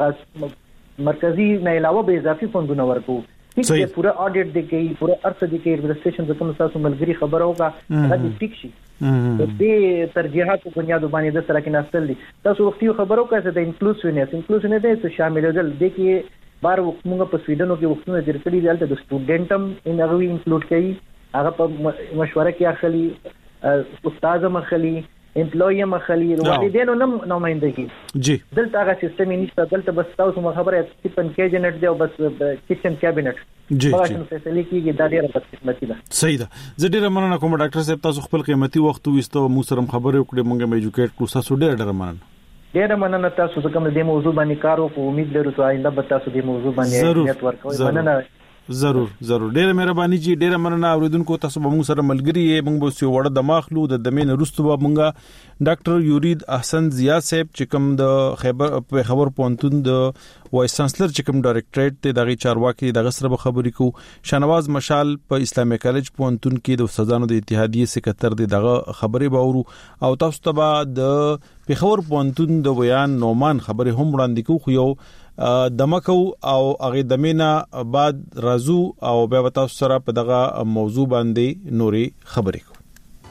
هغه مرکزی نه علاوه به اضافي فندونه ورکو ٹھیک ہے پورا آڈٹ دی کوي پورا ارث دی کوي ایڈمنسټریشن کوم تاسو ملګری خبر اوکا هغه ټیک شي د دې ترجیحات په بنیاد باندې د سره کې ناستل دي تاسو وختي خبر اوکا چې د انکلوسیونیس د شامل دي د کې بار موږ په سویډن کې وختونه د کړي دلته د سټوډنټم ان هغه انکلود کوي هغه په مشوره کې اخلي استاد مخلي امپلوي مخالي والدینو نم نمائندګي جی دلته هغه سیستم نشته دلته بس تاسو خبره سپن کیبنټ دی او بس کچن کیبنټ جی فیصله کیږي دا ډیره بدقسمتي ده. صحیح ده. زه ډیره مننه کوم ډاکټر صاحب تاسو خپل قیمتي وخت وستو مو سره خبرې وکړې مونږه مې ایجوکیټ کړو تاسو ډیره مننه تاسو کوم دې موضوع باندې کار وکړو امید لرو چې آینده به تاسو دې موضوع باندې نیت ورکوي. مننه ضرور ډیره مهرباني جی ډیره مننه اوریدونکو تاسو به موږ سره ملګری یې موږ به سو وړه د ماخلو د دمین رستو به موږ ډاکټر یورید احسن ضیا صاحب چې کوم د خبر پونتون د وایس چانسلر چې کوم ډایریکټریټ ته دغه چارواکي دغه سره به خبرې کو. شنواز مشال په اسلامي کالج پونتون کې د استادانو د اتحادیه سکرټر دغه خبرې باورو او تاسو ته د خبر پونتون د بیان نومان خبرې هم وړاندې کو خو یو دمکو او هغه دمینا بعد رازو او بیا تاسو سره په دغه موضوع باندې نوري خبرې کو.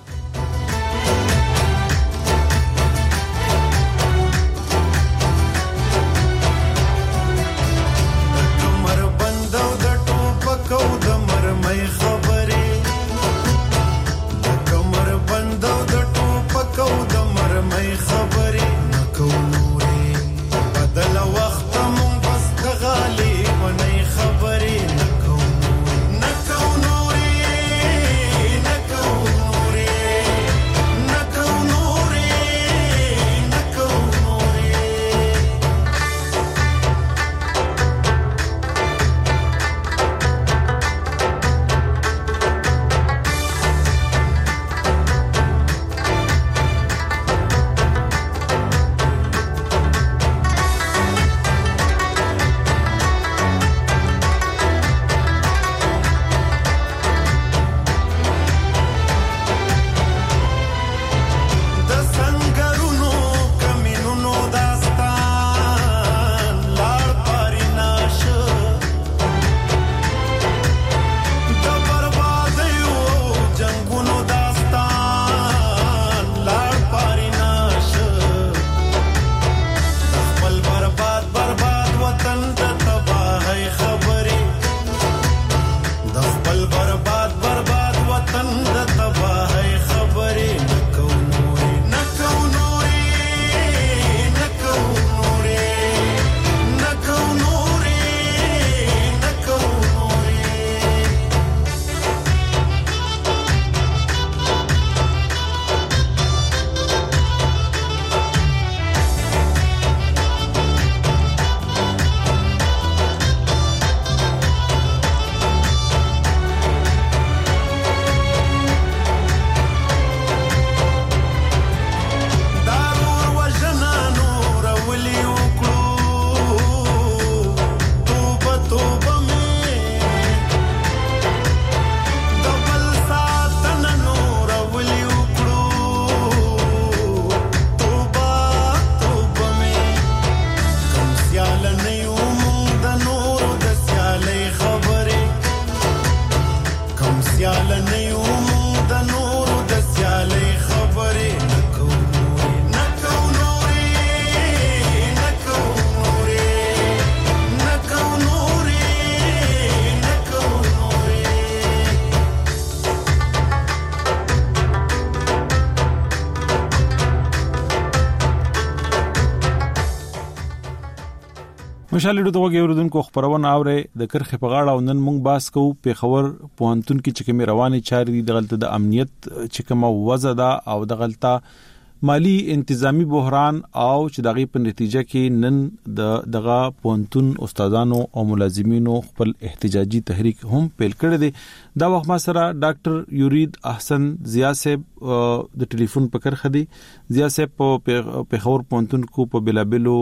مشالې د وګړو اوردونکو خبرونه اوري د کرخه په غاړه او نن مونږ باس کوو په خبر پوهنتون کې چې کومه رواني چاري د غلطه د امنیت چې کومه وضع ده او د غلطه مالی انتظامی بحران او چې دغه په نتیجه کې نن دغه پوهنتون استادانو او ملازمینو خپل احتجاجي تحریک هم پیل کړی دی. دا وخت ما سره ډاکټر یورید احسن ضیا صاحب د ټلیفون په کرخه دی. ضیا صاحب په خبر پوهنتون کو په بلابلو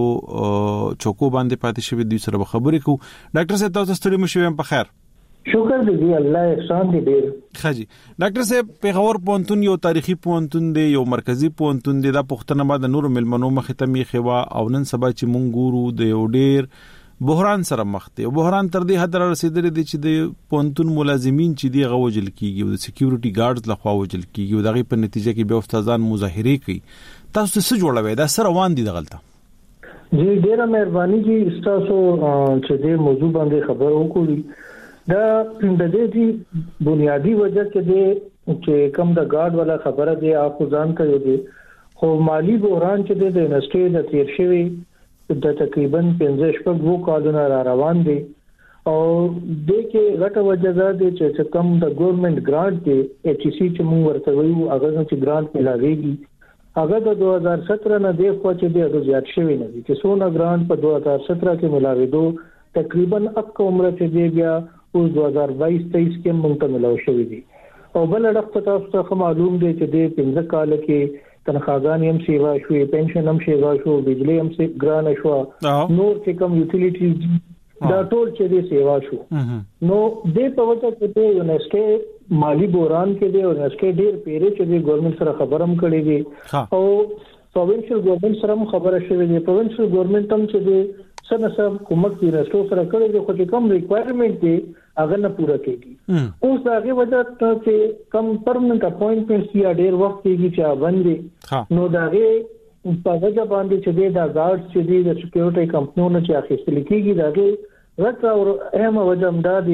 چوکو باندې پاتې شوی دوی سره خبرې کو. ډاکټر صاحب تاسو ستړي مشوي په خیر؟ شکر دې الله احسان دې ډېر. خاجي ډاکټر صاحب پیښور پوهنتون یو تاریخي پوهنتون دی یو مرکزی پوهنتون دی. دا پښتنه ما د نور ملمنو مخه ته می خوا او نن سبا چې مونږ ګورو د یو ډېر بحران سره مخ دي او بحران تر دې حد رسیدلی دی چې د پوهنتون ملازمین چې دی غوجل کیږي او د سکیورټي ګارډز لخوا وجل کیږي او دغه په نتیجه کې به استادان مظاهره کوي. تاسو څه جوړوي دا سره روان دي دغلطه؟ جی ډیره مهرباني جی تاسو چې دې موضوع باندې خبر وکړي. دا د دې بنیادی وجہ چې کوم د ګارد والا خبره دی اپ ځان کوي دي خو مالی بحران چې د یونیورسيټي د تیر شوی د تقریبا 15 کالونو را روان دي او د کې غټه وجه ده چې کم د ګورنمنت ګرانټ دی HEC چې موږ ورته وایو هغه چې ګرانټ ملاويږي هغه د 2017 نه د خو چې د زیات شوی نه دي چې څونه ګرانټ په 2017 کې ملاوي تقریبا اک عمر چې دی بیا اوس 2022-23 کې موږ ته ملاوي شوی دي او بل وخت تاسو ته معلوم دی چې د 15 کال کې تنخواګان هم سیوا شوې پنشن هم سیوا شو بجلی هم ګران شو نور چې کوم یوټیلیټیز دا ټول چې دی سیوا شو نو د په وجه کې د یونیورسيټي مالی بحران کې دی یونیورسيټي ډیر پیری چې د ګورنمنت سره خبرم کړی دی او پروینشل ګورنمنت سره خبره شوې دی پروینشل ګورنمنت هم چې دی سره حکومت یونیورسيټي سره کړی دی خو چې کوم ریکوایرمنت دی هغه نه پوره کیږي اوس هغه وجه ته چې کوم پرمننت اپاینټمنټس یا ډیر وخت کیږي چې باندې نو داغه په وجه باندې چې دا ګارد چې دی د سکیورټي کمپنیونو چې اخیستل کیږي داغه ورته او اهم وجه هم دا دی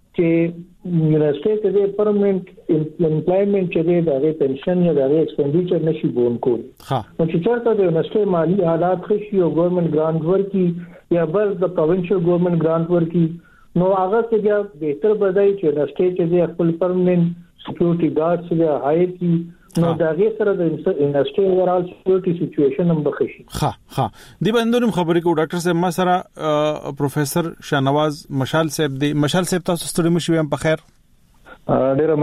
چې یونیورسيټي د پرمننت امپلایمنت چې دی داغه پنشن یا داغه ایکسپنډیچر نشي بون کول نو چې چېرته د یونیورسيټي مالی حالات خشي او ګورنمنت ګرانټ ورکي یا بل د پروینشل ګورنمنت ګرانټ ورکي نو هغه څه بیا بهتر بدای چې یونیورسيټي چې دی خپل پرمننت سکیورټي ګارد څخه هایر کی نو دا غي سره د انډستری اورال سکیورټي سچويشن هم بخشي ها دی باندې خبرې کو ډاکټر صاحب ما سره پروفیسور شاهنواز مشال صاحب دی مشال صاحب تاسو ستړي مشوي هم په خیر ډیره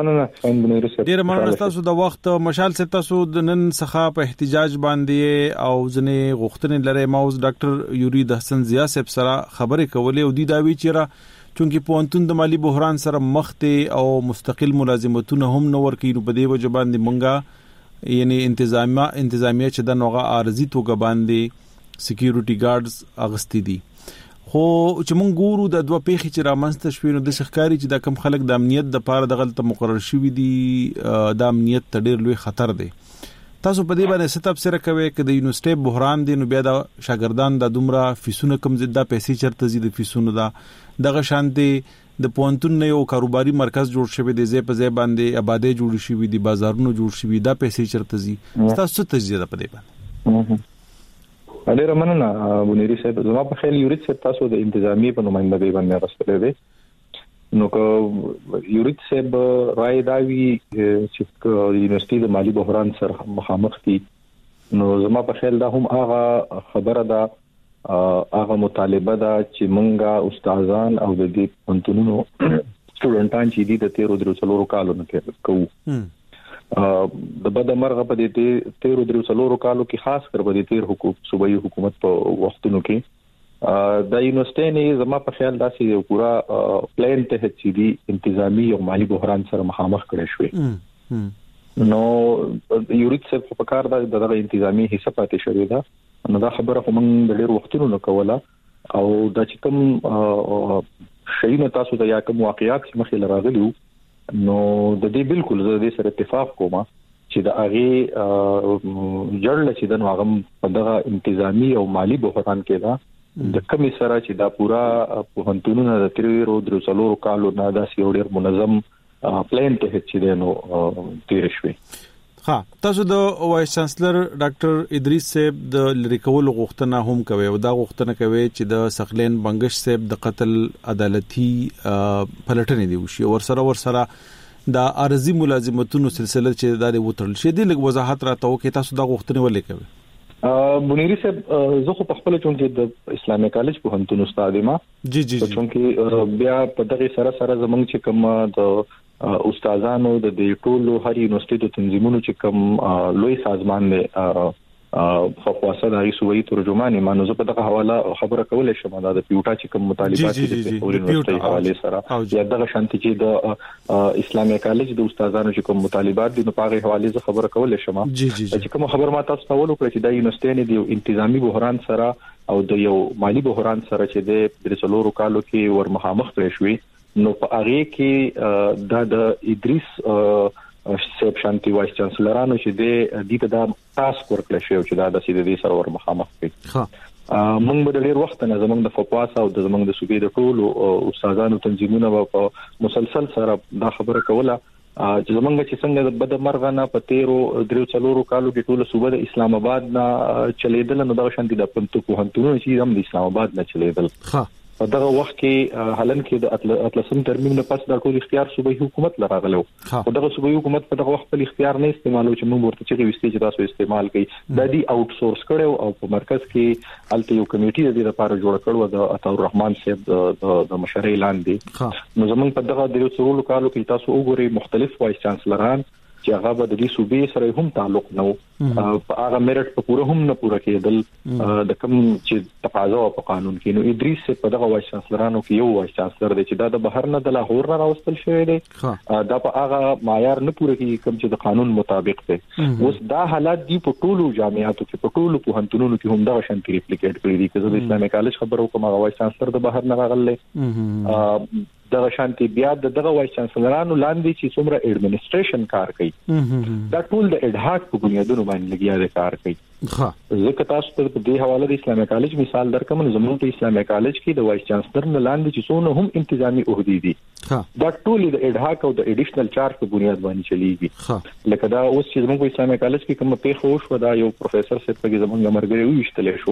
مننه تاسو د وخت مشال صاحب تاسو د نن څخه په احتجاج باندې او ځنې غوښتنې لري ماوس ډاکټر یورید حسن ضیا صاحب سره خبرې کولې او دی دا وی چیرې چونکی پونتون د مالی بحران سره مخ ته او مستقل ملازمتونه هم نور کینو په دی وجه باندې مونږه یعنی انتظامیه چې د نوغه ارزي توګه باندې سکیورټي ګارډز اغستی دي خو چې مونږ ګورو د دوه پیخي چې رامنځته شوي نو د شخکاری چې د کم خلک د امنیت د پاره د غلطه مقرر شوی دي د امنیت ته ډیر لوی خطر دی تاسو په دې باندې ست تفسیر کوي چې د یونیورسيټي بحران دی نو بیا د شاګردان د دومره فیسونه کم زیاده پیسې چرته زیاده فیسونه دا دغه شانتي د پونتون نه یو کاروباري مرکز جوړ شوی دی زې په ځای باندې آبادی جوړ شوی دی بازارونه جوړ شوی دا پیسې چرته زی تاسو ته زیاده په دې باندې ډیر مننه بونيري صاحب زما په خیال یورید صاحب تاسو د انتظامی په نمائندګۍ باندې راستلې دي نو که یورید صاحب رائے داوی چې یونیورسيټي د مالی بحران سره مخامخ دي نو زما په خیال دا هم هغه خبره ده هغه مطالبه ده چې مونږه استادان او د دې پونتونو سټوډنټان چې دي د 13 کالونو کې کوو د بده مرغه په دې 13 کالو کې خاص کر په دې صوبایي حکومت په وختونو کې د یونیورسيټي نه زما په خیال داسې یو پورا پلان ته چې دي انتظامی او مالی بحران سره مخامخ کړي شوی نو یورید صاحب په کار دغه انتظامی حصہ پاتې شوی دا نو دا خبره کوم د ډېر وختونو نه کوله او د چې کوم شي نه تاسو د یا کوم واقعیات چې مخې لراغلیو نو د دې بالکل زه د سره اتفاق کوم چې د هغه جړل چې د نوغم په دغه انتظامی او مالی بحران کې دا د کمی سره چې دا پورا په هنتونو د 13 کالو نه دا سیوډر منظم پلان ته چې نو تیر شوی ها تاسو د وایس چانسلر ډاکټر ادریس صاحب د لریکول غوښتنه هم کوي او دا غوښتنه کوي چې د سخلین بنگش صاحب د قتل عدالتي پلټنې دی وشي ورسره دا ارزي ملازمتونو سلسله چې دا وترل شي د لږ وضاحت راته وکي تاسو دا غوښتنه ولې کوي بونيري صاحب زه خو په خپل چونکی د اسلامي کالج په هنتون استاد ما جی چونکی بیا په دغه سره زمونږ چې کوم د استادانو د ټولو هر یونیورسيټي د تنظیمونو چې کوم لوی سازمان دی خواصه د صوبایي ترجمان مانو زه په دغه حواله خبره کولای شم دا د پیوټا چې کوم مطالبات دي په یونیورسيټي حواله سره یا دغه شانتي چې د اسلامي کالج د استادانو چې کوم مطالبات دي په هغه حواله زه خبره کولای شم چې کوم خبر ما تاسو ته ولوکړه چې د یونیورسيټي نه دی انتظامی بحران سره او د یو مالی بحران سره چې د 13 کالو کې ورمخامخ کړی شوی نو په هغه کې د ادریس سیب شانتی وایس چانسلرانو چې د دې ته تاسو ورکړل شو چې دا د سیدې سره ورمخامخ کړي ها موږ به ډېر وخت نه زمونږ د فپواس او د زمونږ د صوبې د ټولو استادانو تنظیمونو په مسلسل سره دا خبره کوله چې زمونږ چې څنګه د بد مرغانه په 13 کالو کې ټول صوبه د اسلام آباد نه چلیدل نو دا شانتي د پنځه پوهنتونونو چې هم د اسلام آباد نه چلیدل په دغه وخت کې هلن کې د اطلسم ترمیم نه پس د ټول اختیار صوبایي حکومت لراغلو او دغه صوبایي حکومت په دغه وخت په اختیار نه استعمالو چې موږ ورته چې وستې چې تاسو استعمال کړئ د دې اوټ سورس کړو او په مرکز کې الته یو کمیټي د دې لپاره جوړ کړو د عطا الرحمن صاحب د مشرۍ لاندې نو زمونږ په دغه 13 کالو کې تاسو وګورئ مختلف وایس چانسلران چې هغه به د دې صوبې سره هم تعلق نه وو په هغه میرټ په پوره هم نه پوره کېدل د کوم چې تقاضا په قانون کې نو ادریس په دغه وایس چانسلرانو کې یو وایس چانسلر دی چې دا د بهر نه د لاهور نه راوستل شوی دی دا په هغه معیار نه پوره کېږي کوم چې د قانون مطابق دی اوس دا حالات دی په ټولو جامعاتو کې په ټولو پوهنتونونو کې هم دغه شان ریپلیکیټ کړی دي چې د اسلامي کالج خبرو کوم هغه وایس چانسلر د بهر نه راغلی دغه شانتي بیا دغه وایس چانسلرانو لاندې چې څومره اډمنسټریشن کار کوي دا ټول د اډهاک په بنیادونو باندې لګیا دي کار کوي ځکه تاسو ته په دې حواله د اسلامي کالج مثال درکوم زموږ په اسلامي کالج کې د وایس چانسلر نه لاندې چې څونه هم انتظامی عہدې دي دا ټول د اډهاک او د اډیشنل چارج په بنیاد باندې چلیږي لکه دا اوس چې زموږ په اسلامي کالج کې کوم په خوش ودا یو پروفیسور څخه په زموږ مرګري وشتلې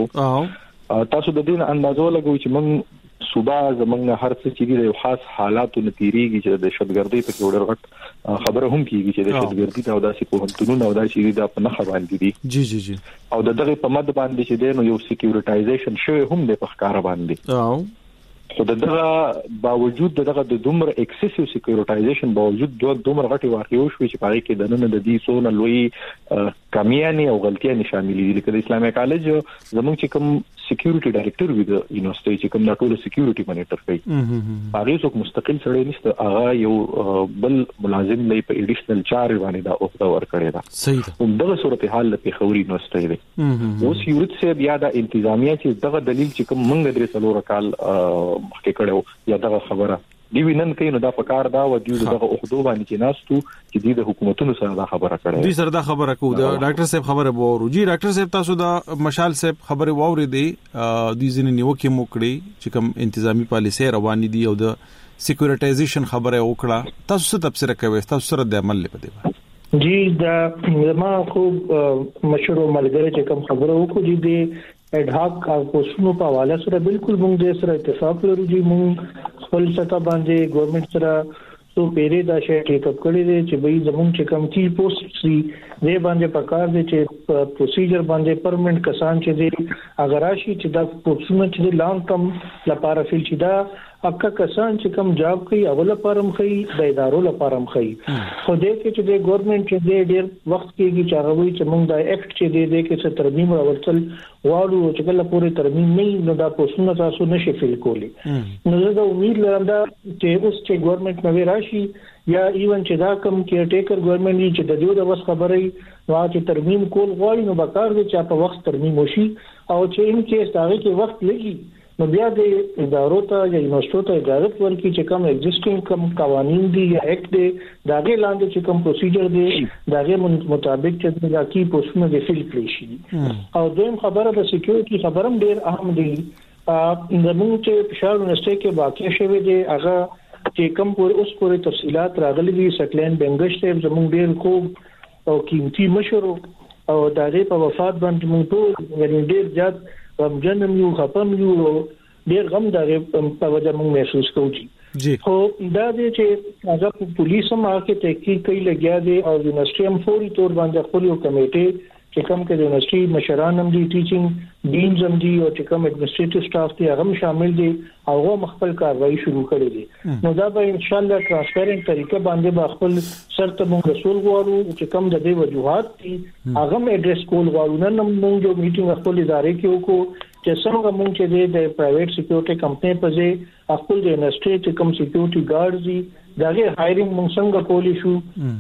شو تاسو د دې اندازو لګوي چې موږ صوبا زمونږ هر څه چې د خاص حالاتو نتیریږي چې د شتګردۍ په وړر غټ خبره هم کیږي چې د شتګردۍ او داسې پوهنتونونو او داسې د په نخ باندې دي جی او دغه په مد باندې چې د نو یو سکیورټایزیشن شوی هم د پخکار باندې خو دغه باوجود دغه د دومره ایکسسیو سکیورټایزیشن باوجود دومره غټي واقعي شوې چې پاره کې د نن د دې سونه لوی کمیانه او غلطیاں شامل دي لکه د اسلامي کالج زمونږ چې کوم سکیورټي ډایریکټر وي د یونیورسيټي چې کوم د ټولو سکیورټي مانیټر کوي هغه څوک مستقل سره نشته هغه یو بل ملازم لې په اډیشنل چارج باندې دا اوخته ور کړی دا صحیح ده دغه صورتحال په خوري یونیورسيټي دی اوس یورت سے بیا د انتظامیه چې دغه دلیل چې کوم منګ درې څلور کال مخکې کړو یا دغه خبره دی وینن کین دا پکار دا و دیو دغه اوخدو باندې چې ناستو چې د حکومتونو سره دا خبره کړي دي سره دا خبره کو دا ډاکټر صاحب خبره وورو جی ډاکټر صاحب تاسو دا مشال صاحب خبره ووري دی د ځینې نیوکه موکړي چې کوم انتظامی پالیسي رواني دي او د سکیورټایزیشن خبره وکړه تاسو څه تفسیر کوي تاسو سره د عمل لپاره جی دا ما خوب مشورو ملګری چې کوم خبره وکړي دي اډهاک او پوسټونو په حواله سره بالکل موږ د سره اتفاق لرو چې موږ خپل سطح باندې ګورنمنت سره سو پیری دا شی ټیک اپ کړی دی چې به زموږ چې کم کی پوسټ سي دې باندې پکار دي چې پروسیجر باندې پرمننت کسان چې دي اگر راشي چې دا پوسټونه چې لانګ ټرم لپاره فل شي دا اکه کسان چې کم جاب کوي اول لپاره مخې د ادارو لپاره مخې خو دې کې چې د ګورنمنت چې ډېر وخت کېږي چې هغه وي چې موږ د اکټ چې دې کې څه ترمیم راوړل واړو چې کله پورې ترمیم نه نو دا پوسټونه تاسو نشي فل کولی نو زه د امید لرم دا چې اوس چې ګورنمنت نوې راشي یا ایون چې دا کم کېر ټیکر ګورنمنت چې د دې د وس خبرې نو چې ترمیم کول غواړي نو بکار دي چې په وخت ترمیم وشي او چې ان کې ستاره کې وخت لګي نو بیا د ادارو ته یا یونیورسيټو ته اجازه ورکړي چې کوم ایگزیسټینګ کوم قوانين دي یا اکټ دي داغه لاندې چې کوم پروسیجر دي داغه مطابق چې د کی پوسټونه د فل کړی شي او دویم خبره د سکیورټي خبرم ډیر اهم دي زموږ چې پښار یونیورسيټي کې واقع شوی دی هغه چې کوم اوس پورې تفصيلات راغلي دي سکلین بنگش ته زموږ ډیر خوب او قیمتي مشورو او داغه په وفات باندې موږ ټول یعنی ډیر زیات جنم یو خپم یو ډیر غم دغه په وجه موږ محسوس کوو جی خو دا دې چې هغه پولیس هم هغه تحقیق کوي لګیا دي او یونیورسيټي هم فوري تور باندې خپل یو کمیټه چې کوم کې د یونیورسيټي مشران هم دي ټیچینګ ډینز هم دي او چې کوم ایڈمنسټریټیو سټاف دي هغه شامل دي او هغه خپل کاروایی شروع کړي دي نو دا به ان شاء الله ترانسپیرنت طریقه باندې خپل شرط موږ رسول غواړو چې کوم د دې وجوهات دي هغه ایډریس کول غواړو نن موږ یو میټینګ خپل ادارې کې وکړو چې څنګه موږ چې د پرایویټ سکیورټي کمپنۍ په ځای خپل د یونیورسيټي کوم سکیورټي ګارډز دي داغه هایرینګ موږ څنګه کولی شو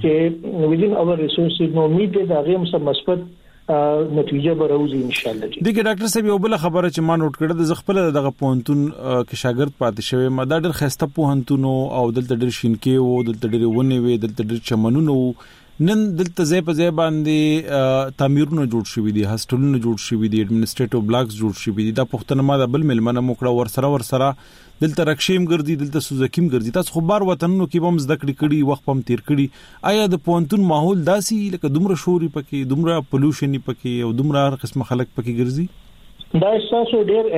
چې ویدین اور ریسورسز نو امید ده داغه هم سم مثبت نتیجه به راوځي ان شاء الله جی دغه ډاکټر صاحب یو بل خبره چې ما نوٹ کړه د خپل دغه پونتون کې شاګرد پاتې شوی ما دا ډېر خسته پونتونو او دلته ډېر شینکې وو دلته ډېر ونه وي دلته ډېر چمنونو نن دلته ځای په ځای باندې تعمیرونه جوړ شوي دي، هاسټلونه جوړ شوي دي، اډمنسټریټیو بلاکس جوړ شوي دي. دا پښتنه ما د بل ملمنه موکړه ورسره دلته رکشیم ګرځي، دلته سوزکیم ګرځي. تاسو خو بار وطنونو کې هم زده کړی وخت هم تیر کړی. آیا د پونتون ماحول داسي لکه دومره شوري پکې، دومره پولوشن پکې او دومره هر قسم خلک پکې ګرځي؟ دا اساسو ډېر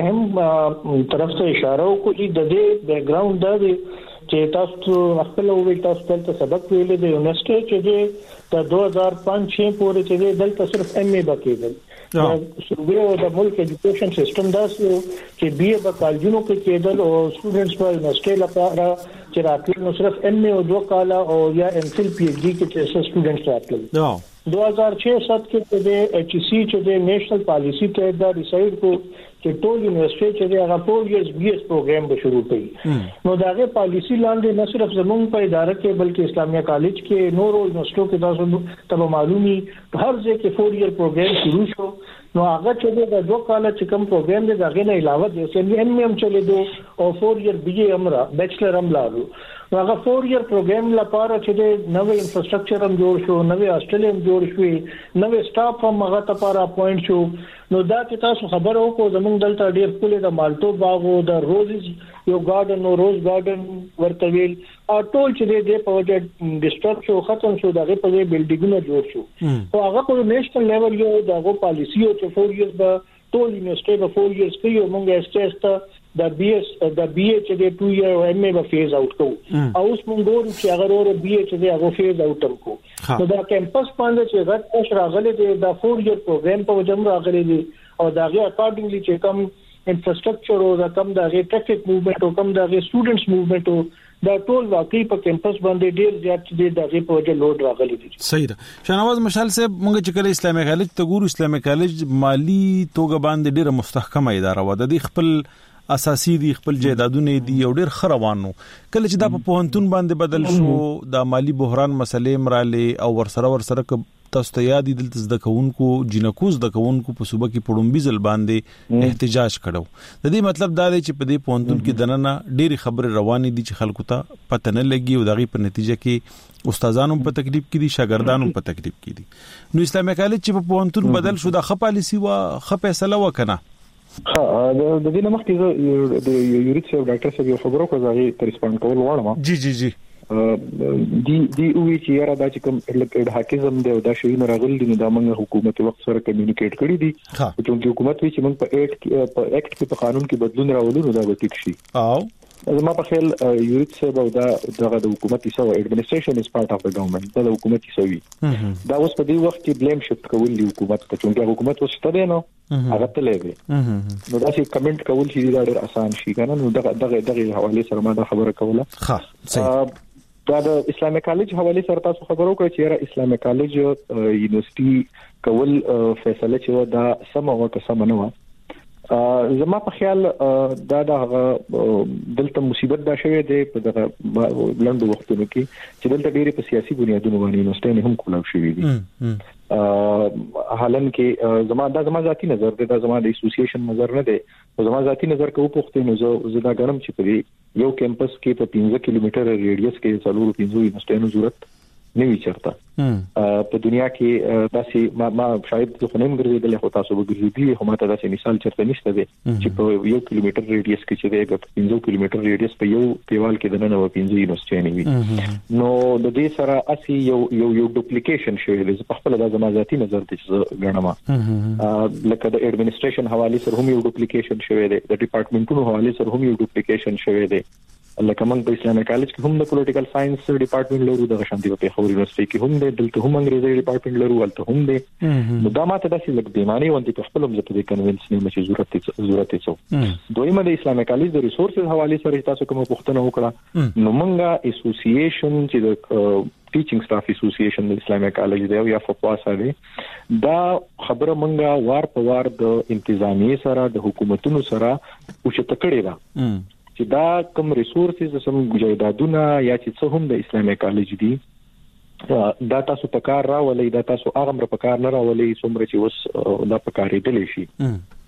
اهم طرف ته اشاره وکړي. د دې بیک گراوند دا دی چې تاسو خپل ویل تاسو ته سبق ویل د یونیورسيټي چې د 2005 پورې چې دلته صرف ایم ای بکیدل. صوبې او د ملک ایجوکیشن سیستم داسې چې بي اے په کالجونو کې کېدل او سټوډنټس په یونیورسيټي لپاره چې راتلل نو صرف ایم ای او 2 کال او یا ام فل پی ایچ ډي کې چې سټوډنټس راتلل. 2006-7 کې د ایچ سی چې د نېشنل پالیسی ته دا ډیسایډ کو چې ټول یونیورسيټي چې هغه 4 ایئرز بي ایس پروګرام به شروع کړي. نو داغه پالیسی لاندې نه صرف زموږ په اداره کې بلکې اسلامیه کالج کې نورو یونیورسيټو کې تاسو ته معلومي هر ځای کې 4 ایئر پروګرام شروع شو. نو هغه چې د 2 کال چې کوم پروګرام دی داغه نه علاوه د سی ایم ایم چلے دو او 4 ایئر بي اے امرا بیچلر هم لارو. هغه 4 ایئر پروګرام لپاره چې د نوې انفراستراکچر هم جوړ شو، نوې هاسټل هم جوړ شوې، نوې سټاف هم هغه لپاره اپوینټ شو. نو دا چې تاسو خبر وکړو زمونږ دلته ډېر خپل د مالټو باغ او د روزز یو گارډن او روز گارډن ورته ویل او ټول چې د په وجه ډیسټرب شو، ختم شو، دغه په بلډینګونه جوړ شو. او هغه په نېشنل لیول یو دغه پالیسی او چې 4 ایئرز به ټول یونیورسيټي به 4 ایئرز کوي او موږ اسټیسته د بي اے چې د 2 ایئر او ایم ای به فیز اوټ کوو. او اوس موږ ګورو چې هغه بي اے چې هغه فیز اوټ کوو. نو دا کیمپس باندې چې غټ پښ راغلي دي دا 4 ایئر پروګرام په وجه راغلي دي او داغه اکارډنګلی چې کوم انفراستراکچر او دا کوم داغه ټریفیک موومېنټ او کوم داغه سټوډنټس موومېنټ او دا ټول واقعي په کیمپس باندې ډیر زیات دي داغه په وجه لوډ راغلي دي. صحیح ده. شنواز مشال صاحب موږ چې کله اسلامي کالج ته ګورو، اسلامي کالج مالی توګه باندې ډیره مستحکمه اداره و. د خپل اساسي دي، خپل جیدادونه دي او ډیر خروانو. کله چې دا په پوهنتون باندې بدل شو، د مالی بحران مسلې مراله او ورسره تاسو ته یاد دي دلته زده کوونکو جنکو زده کوونکو په صوبه کې پړومبي ځل باندې احتجاج کړو. د دې مطلب دا دی چې په دې پوهنتون کې دننه ډېری خبره روانې دي چې خلکو ته پته نه لګي او دغه په نتیجه کې استادانو په تکلیف کې دي، شاګردانو په تکلیف کې دي. نو اسلامي کالج چې په پوهنتون بدل شو د خپل پالیسی وا خپل فیصله وکنه. د دې نمخ د یوریت صاحب ډاکټر صاحب یو خبرو کو ځای ته ریسپانډ کول غواړم. جی دی وی چې یاره دا چې کوم الحاکزم دی او دا شی نه راغلی دی، دا موږ حکومت وخت سره کمیونیکیټ کړی دي چې حکومت وی چې موږ په اکټ کې په قانون کې بدلون راولو نو دا به ټیک شي. زما په خیال یوریت صاحب او دا د حکومت حصہ او ایڈمنسټریشن از پارت اف د ګورنمنت، دا د حکومت حصہ وی. دا اوس په دې وخت کې بلیم شفت کول دی حکومت ته، چې حکومت وسته دی نو هغه ته لوي. نو دا چې کمنټ کول چې دا ډېر آسان شي کنه. نو دغه حواله سره ما دا خبره کوله. دا د اسلامي کالج حواله سره تاسو خبرو کوي چې اسلامي کالج یونیورسيټي کول فیصله چې دا سم او که سم نه و. زما په خیال دا دلته مصیبت دا شوی دی په دغه لندو وختونو کې چې دلته ډېری په سیاسي بنیادونو باندې یونیورسيټي هم کولاو شوی دي. حالن کې زما ذاتی نظر دی، دا زما د اسوسییشن نظر نه دی. زما ذاتی نظر کو پوښتنه نو زه دا ګرم چې په یو کیمپس کې په 15 کیلومتر ریډیوس کې څلور 15 یونیورسيټي ضرورت نه وی چرته په دنیا کې. داسې ما شاید خو نیم ګرځیدل، خو تاسو به ګرځیدي، خو ماته داسې مثال چرته نشته دی چې په 1 کیلومتر ریډیوس کې چې د 15 کیلومتر ریډیوس په یو دیوال کې د نن و 15 یونیورسيټي نه وي. نو د دې سره اسی یو ډوپلیکیشن شوی دی. په خپل د زما ذاتی نظر ته غواړم لکه د ایڈمنسټریشن حواله سره هم یو ډوپلیکیشن شوی دی، د ډپارټمنټونو حواله سره هم یو ډوپلیکیشن شوی دی. لکه موږ په اسلامي کالج کې هم د پولیټیکل ساينس ډپارټمنټ لرو، د شانتي په خبري یونیورسيټي کې هم د دلته هم انګريزي ډپارټمنټ لرو، ولته هم دی. نو دا ماته داسې لګ دی معنی وانت په خپل مزه په کنوینس نه مچ ضرورت څه. دویمه د اسلامي کالج د ریسورسز حواله سره تاسو کوم پوښتنه وکړه، نو موږ اسوسییشن چې د ټیچینګ سټاف اسوسییشن د اسلامي کالج دی یا فپواسا دی، دا خبره موږ وار په وار د انتظامیه سره د حکومتونو سره اوچته کړې ده چې دا کوم ریسورسز سم جایدادونه یا چې څه هم د اسلامي کالج دي دا تاسو په کار راولي، دا تاسو هغه په کار نه راولي څومره چې اوس دا په کار دی شي.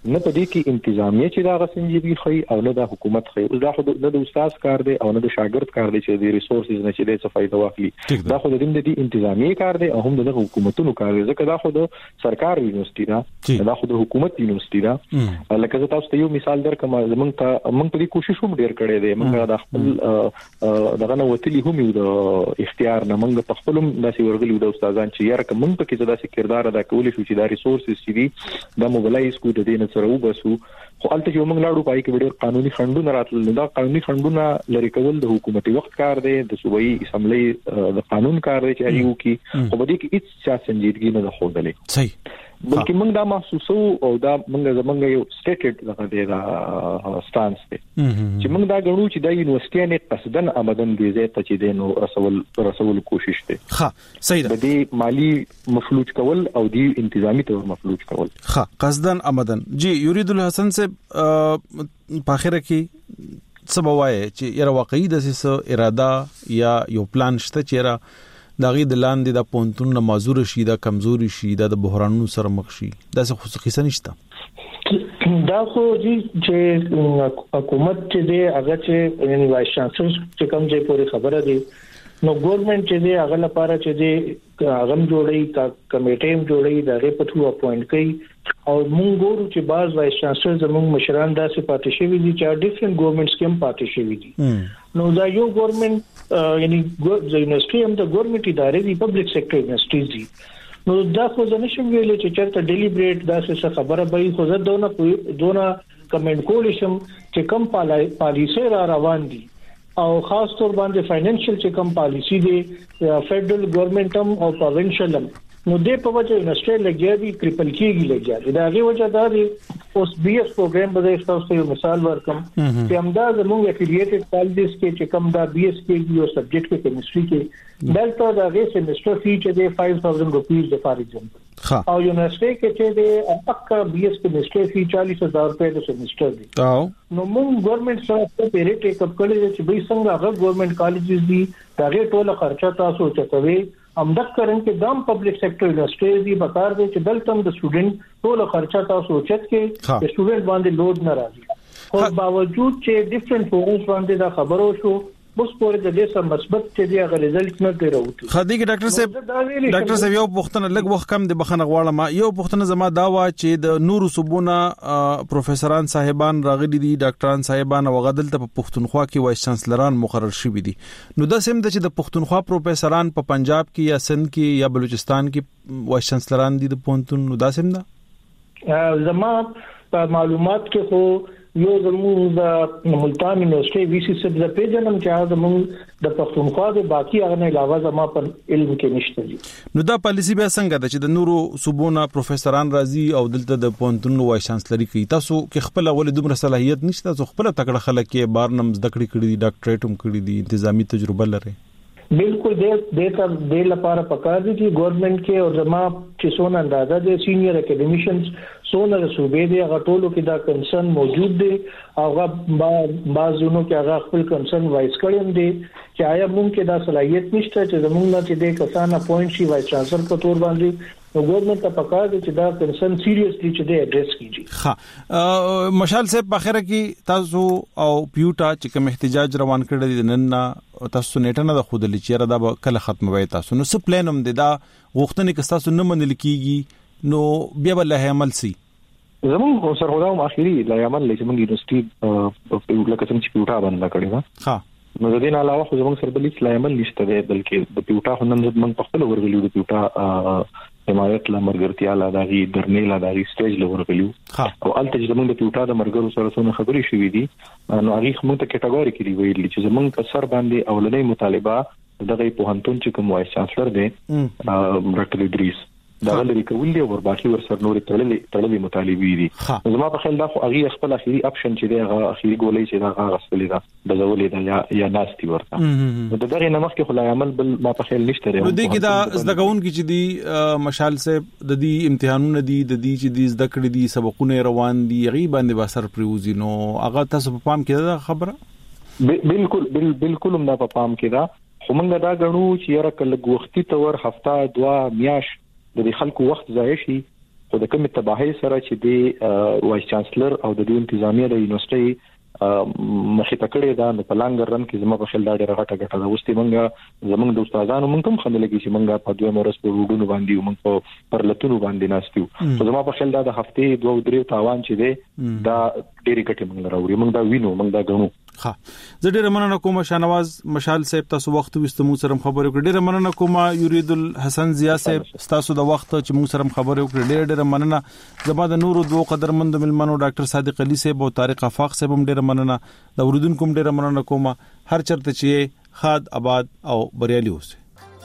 نه په دې کې انتظامیه چې دا غسنجيبي خي او نه د حکومت خي دا خو نه د استاد کار دی او نه د شاګرد کار دی چې د ریسورسز نه چې د څه فائدہ واخلي دا خو د دې انتظامیه کار دی او هم د حکومتونو کار دی ځکه دا خو د سرکار یونیورسيټي دا خو د حکومت یونیورسيټي دا لکه زه تاسو ته یو مثال درکم موږ په دې کوشش هم ډیر کړی دی موږ د خپل دغه نو وتلی هم یو د اختیار نه موږ په خپل داسې ورغلي د استادان چې یاره کوم په کې داسې کردار ادا کولی شو چې دا ریسورسز چې دا موبلایز کو د دې سره وبسو خو البته یو موږ لاړو پای کې ډېر قانوني خنډونه راتل دا قانوني خنډونه لري کول د حکومتي وخت کار دی د صوبایي اسمبلی د قانون کار دی چې ایو کې خو بده کې هیڅ څه سنجیدګي نه خوندلې صحیح بلکې موږ دا محسوسو او دا موږ یو سټیټډ دغه دی دا سټانس دی چې موږ دا غواړو چې د یونیورسيټي نه قصدن آمدن دي زه ته چې دینو رسول کوشش دی ها صحیح ده د مالی مفلوج کول او دی انتظامی تور مفلوج کول ها قصدن آمدن جی یرید الحسن سے په اخر کې سبوای چې یره واقعي د څه اراده یا یو پلان شته چې را داغي د لاندې د پونتون نمازور شي د کمزوري شي د بحرانونو سره مخ شي دا څه خصوصي نشته دا خو چې حکومت چې دی هغه چې یعنی وایس چانسلر چې کوم ځای پورې خبره دی نو ګورنمنت چې دی هغه لپاره چې دی هغه جوړي کمیټې جوړي دغه پټو اپوینټ کوي او موږ ګورو چې بعض وایس چانسلر زموږ مشران داسې پاتې شوی دي چې ډیفرنٹ ګورنمنټس کې هم پاتې شوی دي نو دا یو ګورنمنت یعنی د یونیورسيټي هم د ګورنمنت ادارې دی پبلک سېکټر یونیورسيټیز دي نو دا خو ځنه شم ویل چې چرته ډیلیبریټ دا څه خبره به خو زه دونه کمنټ کول شم چې کم پالیسي را روان دي او خاص طور باندې فاینانشل چې کم پالیسی دی فدرل ګورنمنت هم او پروینشل هم نو دې په وجه یونیورسيټي لګیا دي کرپل کېږي لګیا دا غي وجه دا دی اوس بي اس پروګرام به تاسو یو مثال ورکم چې همدا زموږ افیلیټډ کالجز کې چې کم دا بي اس کې یو سبجیکټ کې کیمستري کې دلته دا غي سیمستر فی چې دی 5000 روپیز فار ایگزامپل او یونیورسيټي کې چې دی پکا بي اس کیمستري فی 40000 روپے د سیمستر دی نو موږ ګورنمنت سره په ریټ ټیک اپ کړی چې به څنګه هغه ګورنمنت کالجز دي دا غي ټول خرچه تاسو چتوي امدک کرن کې دام پبلک سېکټر یونیورسيټي دی بکار دی چې دلته د سټوډنټ ټول خرچه تاسو چت کې سټوډنټ باندې لود نه راځي خو باوجود چې ډیفرنٹ فورمز باندې دا خبرو شو بس پورې د دې سم مثبت چې دی هغه رزلټ نه دی راوتی خدای کې ډاکټر صاحب یو پوښتنه لګ وخت کم د بخنه غواړم یو پوښتنه زما دا وا چې د نور صوبونه پروفیسوران صاحبان راغلي دي ډاکټران صاحبان او غدل ته په پښتونخوا کې وایس چانسلران مقرر شوي دي نو دا سم د چې د پښتونخوا پروفیسوران په پنجاب کې یا سند کې یا بلوچستان کې وایس چانسلران دي د پونتون نو دا سم ده زما په معلومات کې خو یو زموږ د ملتان یونیورسيټي وی سی سب د پیجنم چې زموږ د پښتونخوا د باقي هغه نه علاوه زما په علم کې نشته دي نو دا پالیسی به څنګه ده چې د نورو صوبونو پروفیسوران راځي او دلته د پونتون وایس چانسلري کوي تاسو کې خپل اول دومره صلاحیت نشته تاسو خپل تکړه خلک کې بارنم زده کړې دي ډاکټریټ هم کړی دي انتظامی تجربه لري بالکل د لپاره پکار دي چې ګورنمنت کې او زما چې څونه اندازه دي سینیئر اکیډمیشنز څونه صوبې دي هغه ټولو کې دا کنسرن موجود دي هغه بعضونو کې هغه خپل کنسرن وایس کړم دي چې آیا موږ کې دا صلاحیت نشته چې زموږ نه چې د کسان اپوینټ شي وایس چانسلر په تور باندې نو ګورنمنت ته پکار دي چې دا کنسرن سیریسلی چې د اډریس کیږي ها مشال صاحب په اخر کې تاسو او پیوټا چې کوم احتجاج روان کړی دي نن تاسو نیټه نه د خود لچیره دا کله ختموي تاسو نو څه پلان هم دي دا غوښتنې که تاسو نه منل کیږي نو بیا بل عمل سي زموږ سرغړاو اخیری لا عمل لې زموږ یونیورسيټي لکه څنګه چې پیوټا باندې کړی دا ها نو د دې نه علاوه خو زموږ سره بل هیڅ عمل نشته دی بلکې د پیوټا خنن زموږ په خپل ورغلیو د پیوټا حمایت لا مرګرتیا لا دغه درنې لا دغه سټیج لورغلیو او الته چې زموږ د پیوټا د مرګرو سره څونه خبرې شوې دي نو هغه موږ ته کټګوري کې ویلي چې زموږ په سر باندې اولنۍ مطالبه دغه پوهنتون چې کوم وایس چانسلر دی ډاکټر ادریس دا لري کول دي او باقي ورسره نور تړلې مطالبې دي زما په خیال دا خو هغه خپل اخیری اپشن چې دی هغه اخیری ګولې چې دا غسلې ده د زولې ده یا ناستي ورته نو دغه نمخ کې خلای عمل بل ما په خیال نشته نو دې کې دا زدګون کې چې دی مشال صاحب د دې امتحانونه دي د دې چې دې زده کړې دي سبقونه روان دي غیبا باندې بسر پریوزي نو هغه تاسو په پام کې دا خبره بالکل هم دا په پام کې دا خو موږ دا غنو چې یاره کله وختي تور هفته 2 میاش د خلکو وخت ضایع شي او د کوم تباہي سره چې د وایس چانسلر او د انتظامیه د یونیورسيټي مخې تکړه دا په لانګر رن کې زموږ په خل دا ډېر غټه دا وستي زمونږ د استادانو مونږ هم خندل کې چې مونږ په دوه مورس په وډونو باندې مونږ په پرلتونو باندې ناستیو خو زموږ په خل دا د هفته 2-3 تاوان چې دی دا ډېری ګټه مونږ راوړي مونږ دا وینو مونږ دا غنو ها زه ډېر مننه کوم شاهنواز مشال صاحب تاسو وخت وستمو سره خبرې وکړې ډېر مننه کوم یرید الحسن ضیا صاحب تاسو د وخت چې موږ سره خبرې وکړې ډېر مننه زما د نورو دوه قدرمند ملمنو ډاکټر صادق علي صاحب او طارق افاق صاحب هم ډېر مننه د اوریدونکو هم ډېر مننه کوم هر چرته چې خاد آباد او بریالي اوسه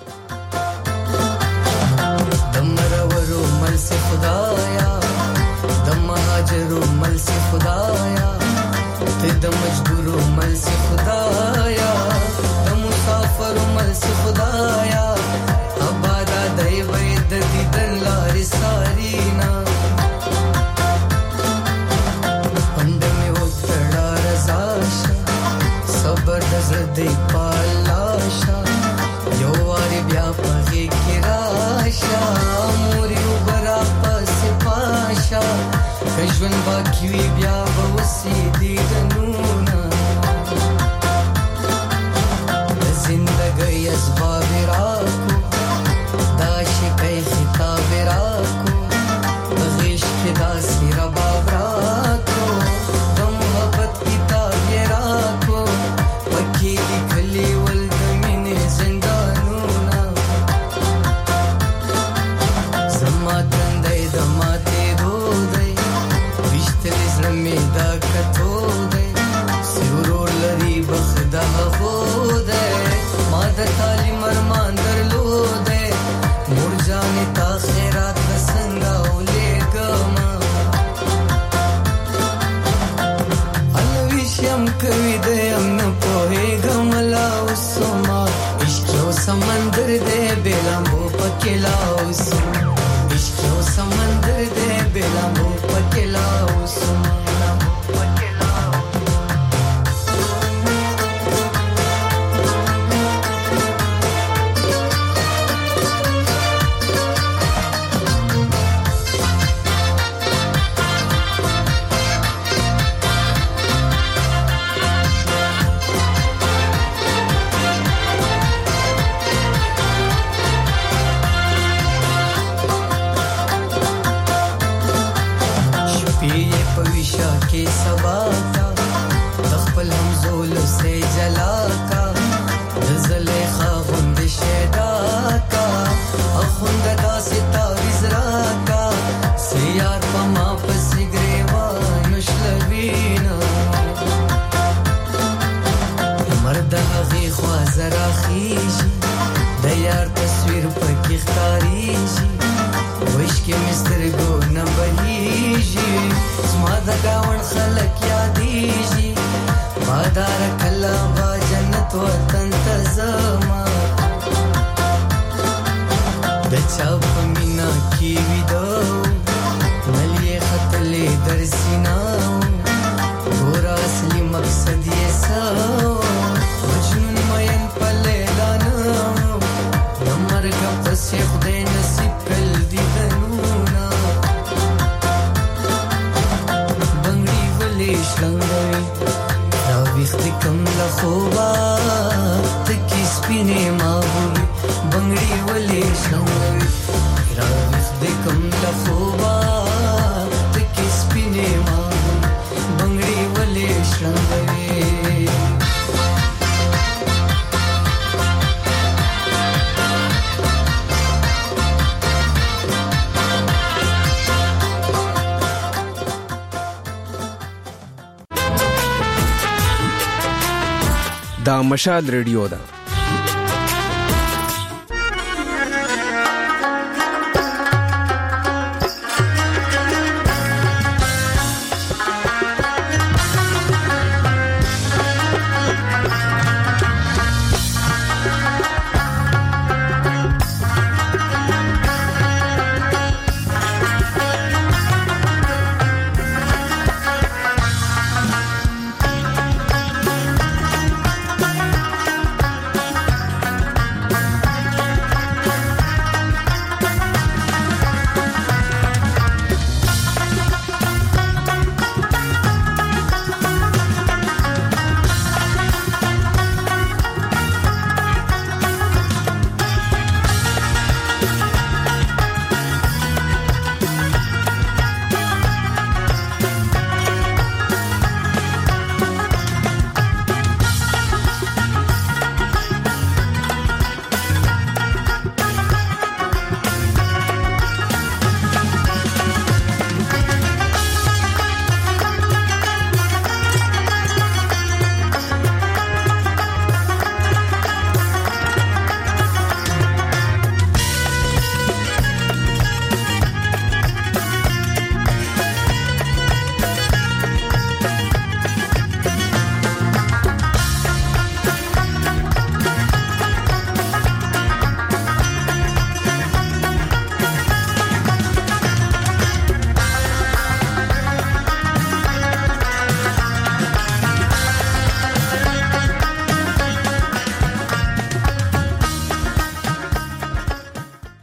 دمرورو مل سے خدایا دمهاجرو مل سے خدایا د مجبورو مل سے خدایا د مسافرو مل سے خدایا ابادا دای وید دی دلار سارینا اندمه وکړه رضاش صبر د زړه پالاشا یو واری بیا پغې کراشا موري وبرا پس پاشا کژون باقی بیا وسی دی دنونا زندگی اسباب راکو داشی کئی خطاب راکو بغیش کی داسی رباب راکو دم محبت کتاب راکو پکی لکھلی والدمین زندانونا زماتن دای دماتی دو دای وشتل زلمی دا کتو دای سیورور لری بخدا خو دای ماد تعلیم ارمان درلو دای مرجانی تا خیرات بسنگا اولی گما الویشیم کوی دیم نپوهی گملاو سوما عشقیو سمندر دے بیلامبو پکلاو سوما عشقیو سمندر دے بیلامبو پکلاو سوما के सबा का तखपल हम जोल से जला का ज़लेखा गुंद शेदा का अखुंद दा सिता विजरा का सियार पमा पसिग्रेवा नुशलवीना मर्द हगी ख्वाजरा खीजी दयार तस्वीर पकी खतारीजी وش के मिस्र गो न बहीजी स्मादा गावन खलक यादीजी बादार कला बा जन्नत वतन तज़मा दचाप मीना की विदो नलिए खतले दरसिनाओ गोरा असली मकसद ये सो मजनून मयन पले लाना दमर का पसे खुदे नसीब कल दी दनूना बंगड़ी वले शंगवी राविख्त कम लखोबा तकी स्पिने माबूबी बंगड़ी वले शंगवी राविख्त कम लखोबा तकी स्पिने माबूबी बंगड़ी वले शंगवी دا مشال ریډیو ده